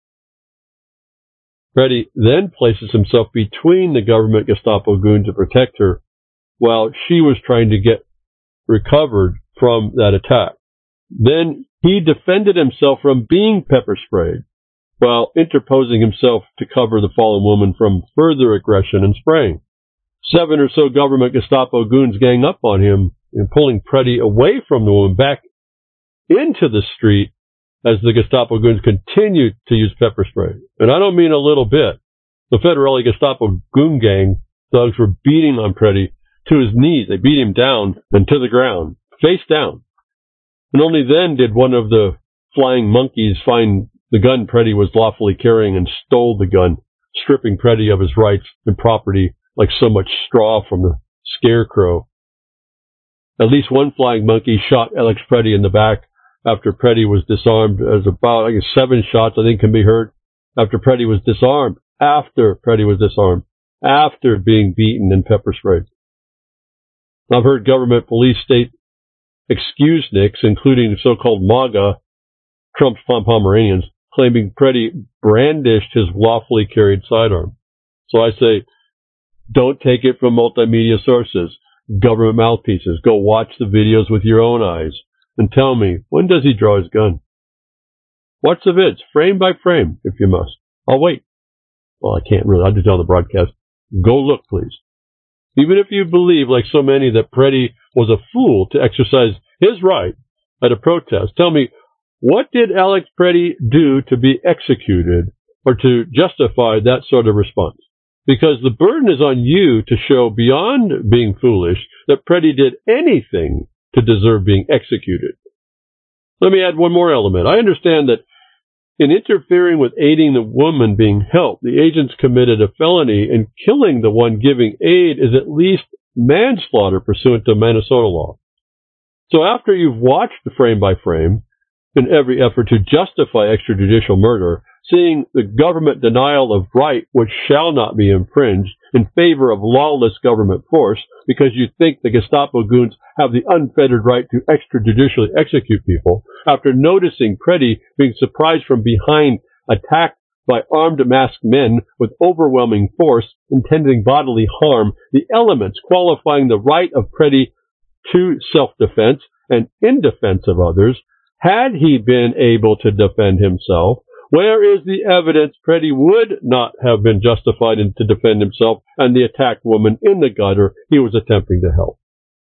Preddy then places himself between the government Gestapo goon to protect her while she was trying to get recovered from that attack. Then he defended himself from being pepper sprayed. while interposing himself to cover the fallen woman from further aggression and spraying. Seven or so government Gestapo goons gang up on him and pulling Preddy away from the woman back into the street as the Gestapo goons continued to use pepper spray. And I don't mean a little bit. The Federale Gestapo goon gang thugs were beating on Preddy to his knees. They beat him down and to the ground, face down. And only then did one of the flying monkeys find the gun Preddy was lawfully carrying and stole the gun, stripping Preddy of his rights and property like so much straw from a scarecrow. At least one flying monkey shot Alex Preddy in the back after Preddy was disarmed. As about, I guess, seven shots, I think, can be heard after Preddy was disarmed. After Preddy was disarmed. After being beaten and pepper sprayed. I've heard government police state excusenicks, including the so-called MAGA, Trump's Pomeranians, claiming Preddy brandished his lawfully carried sidearm. So I say, don't take it from multimedia sources, government mouthpieces. Go watch the videos with your own eyes and tell me, when does he draw his gun? Watch the vids, frame by frame, if you must. I'll wait. Well, I can't really. I'll just tell the broadcast. Go look, please. Even if you believe, like so many, that Preddy was a fool to exercise his right at a protest, tell me, what did Alex Preddy do to be executed or to justify that sort of response? Because the burden is on you to show beyond being foolish that Preddy did anything to deserve being executed. Let me add one more element. I understand that in interfering with aiding the woman being helped, the agents committed a felony, and killing the one giving aid is at least manslaughter pursuant to Minnesota law. So after you've watched the frame by frame, in every effort to justify extrajudicial murder, seeing the government denial of right which shall not be infringed in favor of lawless government force because you think the Gestapo goons have the unfettered right to extrajudicially execute people, after noticing Preddy being surprised from behind, attacked by armed masked men with overwhelming force, intending bodily harm, the elements qualifying the right of Preddy to self-defense and in defense of others, had he been able to defend himself, where is the evidence Preddy would not have been justified in to defend himself and the attacked woman in the gutter he was attempting to help?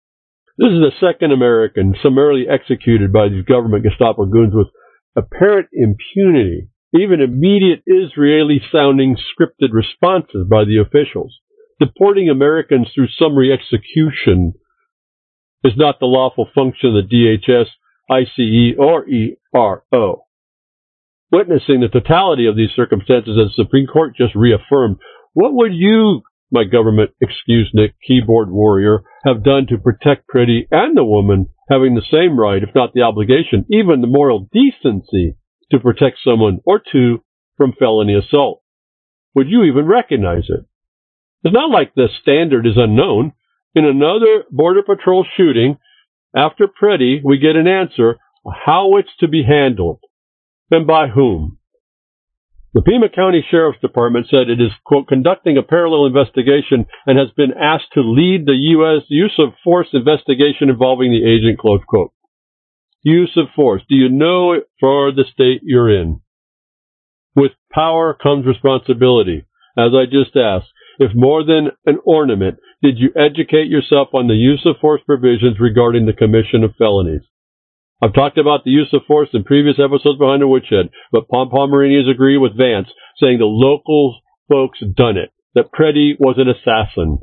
This is the second American summarily executed by these government Gestapo goons with apparent impunity, even immediate Israeli-sounding scripted responses by the officials. Deporting Americans through summary execution is not the lawful function of the D H S, I C E, or E R O. Witnessing the totality of these circumstances, as the Supreme Court just reaffirmed, what would you, my government excusenik keyboard warrior, have done to protect Preddy and the woman having the same right, if not the obligation, even the moral decency, to protect someone or two from felony assault? Would you even recognize it? It's not like the standard is unknown. In another Border Patrol shooting, after Preddy, we get an answer how it's to be handled. And by whom? The Pima County Sheriff's Department said it is, quote, conducting a parallel investigation and has been asked to lead the U S use of force investigation involving the agent, close quote. Use of force. Do you know it for the state you're in? With power comes responsibility. As I just asked, if more than an ornament, did you educate yourself on the use of force provisions regarding the commission of felonies? I've talked about the use of force in previous episodes behind the woodshed, but Pom Pomeranians agree with Vance, saying the local folks done it, that Preddy was an assassin.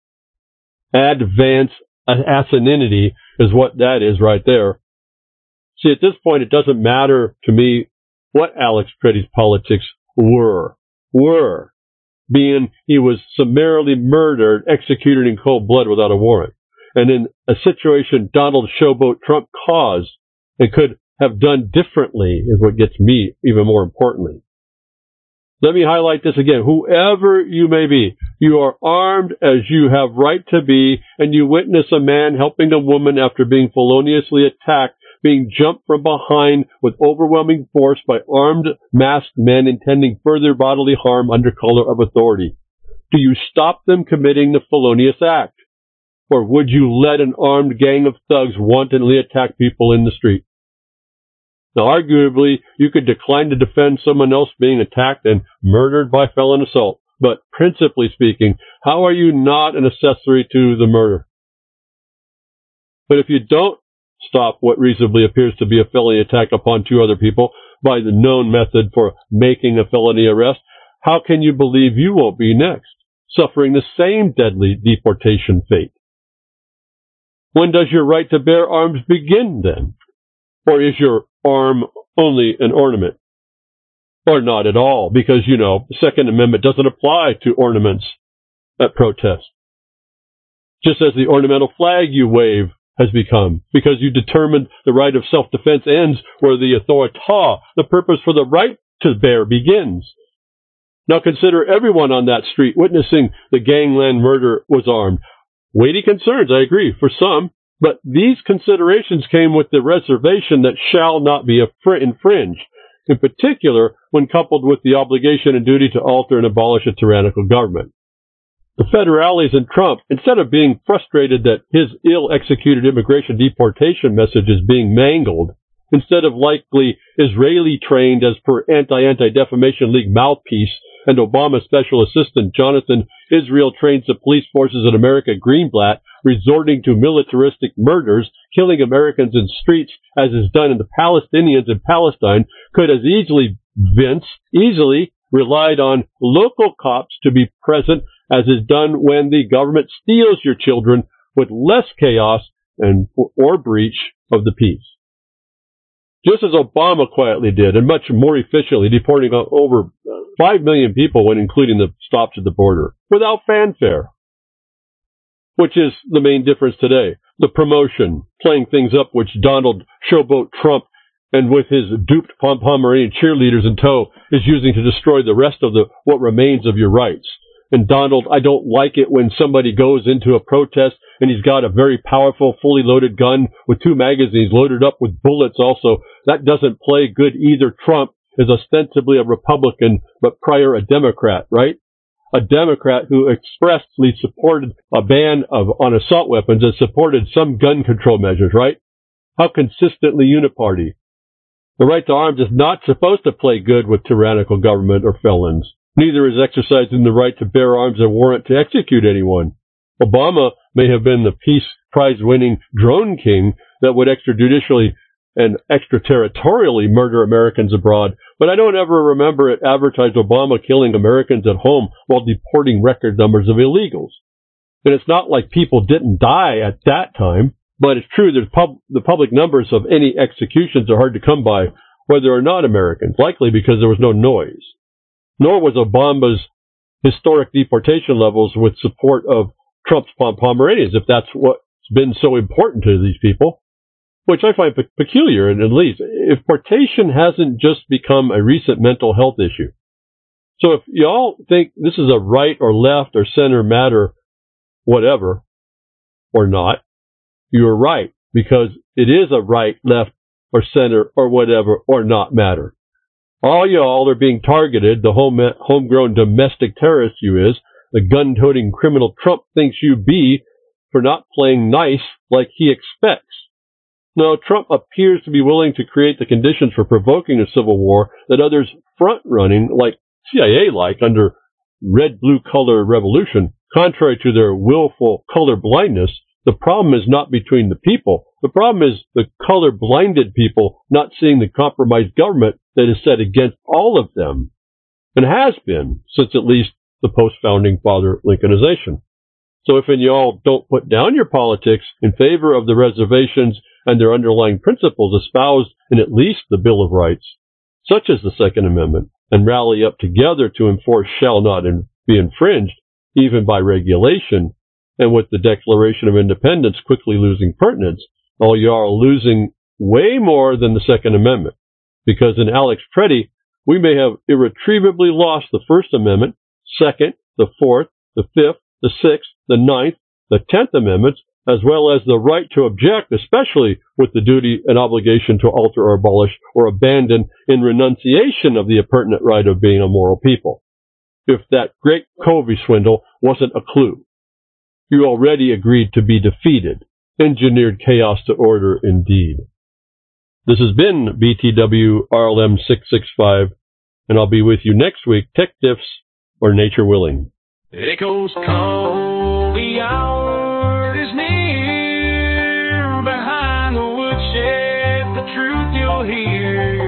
Add Vance assassinity is what that is right there. See, at this point, it doesn't matter to me what Alex Preddy's politics were, were, being he was summarily murdered, executed in cold blood without a warrant. And in a situation Donald Showboat Trump caused, and could have done differently is what gets me even more importantly. Let me highlight this again. Whoever you may be, you are armed as you have right to be, and you witness a man helping a woman after being feloniously attacked, being jumped from behind with overwhelming force by armed, masked men intending further bodily harm under color of authority. Do you stop them committing the felonious act? Or would you let an armed gang of thugs wantonly attack people in the street? Now, arguably, you could decline to defend someone else being attacked and murdered by felon assault. But principally speaking, how are you not an accessory to the murder? But if you don't stop what reasonably appears to be a felony attack upon two other people by the known method for making a felony arrest, how can you believe you won't be next, suffering the same deadly deportation fate? When does your right to bear arms begin, then? Or is your arm only an ornament? Or not at all, because, you know, the Second Amendment doesn't apply to ornaments at protest. Just as the ornamental flag you wave has become, because you determined the right of self-defense ends where the authoritas, the purpose for the right to bear, begins. Now consider everyone on that street witnessing the gangland murder was armed. Weighty concerns, I agree, for some, but these considerations came with the reservation that shall not be infringed, in particular when coupled with the obligation and duty to alter and abolish a tyrannical government. The federales and Trump, instead of being frustrated that his ill-executed immigration deportation message is being mangled, instead of likely Israeli-trained as per Anti-Anti-Defamation League mouthpiece and Obama Special Assistant Jonathan Israel trains the police forces in America Greenblatt, resorting to militaristic murders, killing Americans in streets as is done in the Palestinians in Palestine, could as easily, Vince, easily relied on local cops to be present as is done when the government steals your children with less chaos and or breach of the peace. Just as Obama quietly did, and much more efficiently, deporting over five million people when including the stops at the border, without fanfare. Which is the main difference today. The promotion, playing things up which Donald Showboat Trump and with his duped Pomeranian cheerleaders in tow is using to destroy the rest of the what remains of your rights. And Donald, I don't like it when somebody goes into a protest and he's got a very powerful, fully loaded gun with two magazines loaded up with bullets also. That doesn't play good either. Trump is ostensibly a Republican, but prior a Democrat, right? A Democrat who expressly supported a ban of on assault weapons and supported some gun control measures, right? How consistently uniparty. The right to arms is not supposed to play good with tyrannical government or felons. Neither is exercising the right to bear arms a warrant to execute anyone. Obama may have been the peace prize-winning drone king that would extrajudicially and extraterritorially murder Americans abroad, but I don't ever remember it advertised Obama killing Americans at home while deporting record numbers of illegals. And it's not like people didn't die at that time, but it's true that pub- the public numbers of any executions are hard to come by, whether or not Americans, likely because there was no noise. Nor was Obama's historic deportation levels with support of Trump's Pomeranians, if that's what's been so important to these people, which I find pe- peculiar and at least. If deportation hasn't just become a recent mental health issue. So if you all think this is a right or left or center matter, whatever, or not, you're right, because it is a right, left, or center, or whatever, or not matter. All y'all are being targeted, the home, homegrown domestic terrorist you is, the gun-toting criminal Trump thinks you be, for not playing nice like he expects. No, Trump appears to be willing to create the conditions for provoking a civil war that others front-running, like C I A-like, under red-blue color revolution, contrary to their willful color blindness. The problem is not between the people. The problem is the color-blinded people not seeing the compromised government that is set against all of them, and has been since at least the post-founding father Lincolnization. So if and y'all don't put down your politics in favor of the reservations and their underlying principles espoused in at least the Bill of Rights, such as the Second Amendment, and rally up together to enforce shall not be infringed, even by regulation, and with the Declaration of Independence quickly losing pertinence, all y'all are losing way more than the Second Amendment. Because in Alex Preddy, we may have irretrievably lost the First Amendment, Second, the Fourth, the Fifth, the Sixth, the Ninth, the Tenth Amendments, as well as the right to object, especially with the duty and obligation to alter or abolish or abandon in renunciation of the appurtenant right of being a moral people. If that great Covey swindle wasn't a clue. You already agreed to be defeated. Engineered chaos to order indeed. This has been B T W R L M six six five, and I'll be with you next week, tech diffs or nature willing. Echoes call, the hour is near. Behind the woodshed, the truth you'll hear.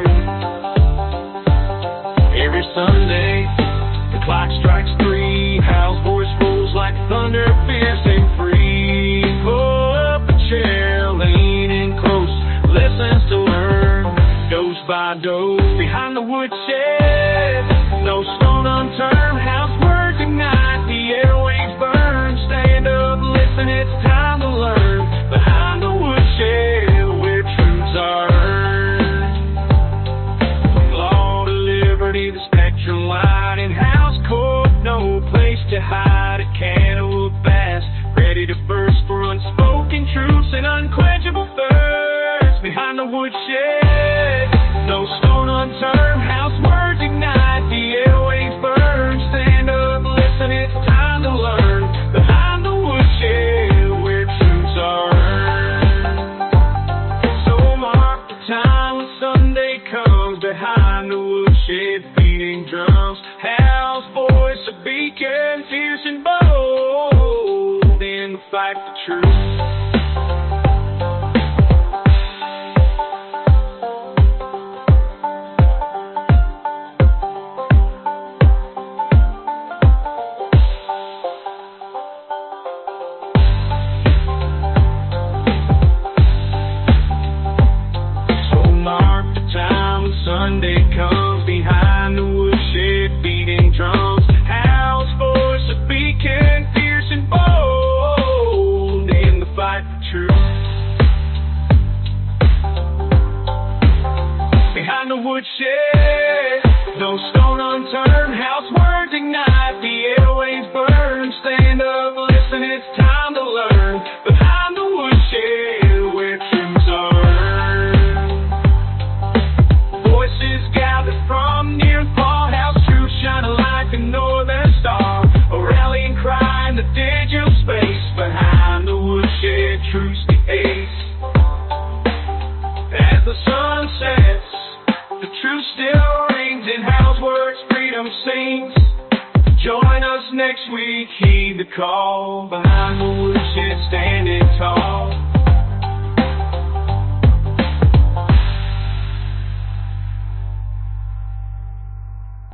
Every Sunday, the clock strikes three. Hal's voice rolls like thunder, fierce and free. Pull up a chair, lean in close, listens to learn. Goes by doe behind the woodshed. No stone unturned, Hal's words ignite, the airwaves burn. Stand up, listen, it's time to learn. Behind the woodshed, where truths are earned. Law to liberty, the spectrum line in Hal's court. No place to hide, a can of bass, ready to burst for unspoken truths and unquenchable thirst. Behind the woodshed, no stone unturned, Hal's words ignite, the airwaves burn. Stand up, listen, it's time to learn. Behind the woodshed, where truths are earned. So mark the time when Sunday comes. Behind the woodshed, beating drums, Hal's voice a beacon, fierce and bold in the fight for truth. Sunday comes, behind the woodshed, beating drums, Hal's voice a beacon, fierce and bold in the fight for truth. Behind the woodshed, no stone unturned, Hal's words ignite, the airwaves burn. Stand up, listen, it's time to learn. Behind the woodshed, where truths are from near and far, Hal's truth shining like a northern star. A rallying cry in the digital space. Behind the woodshed, truth's the ace. As the sun sets, the truth still rings. In Hal's words, freedom sings. Join us next week, heed the call. Behind the woodshed, standing tall.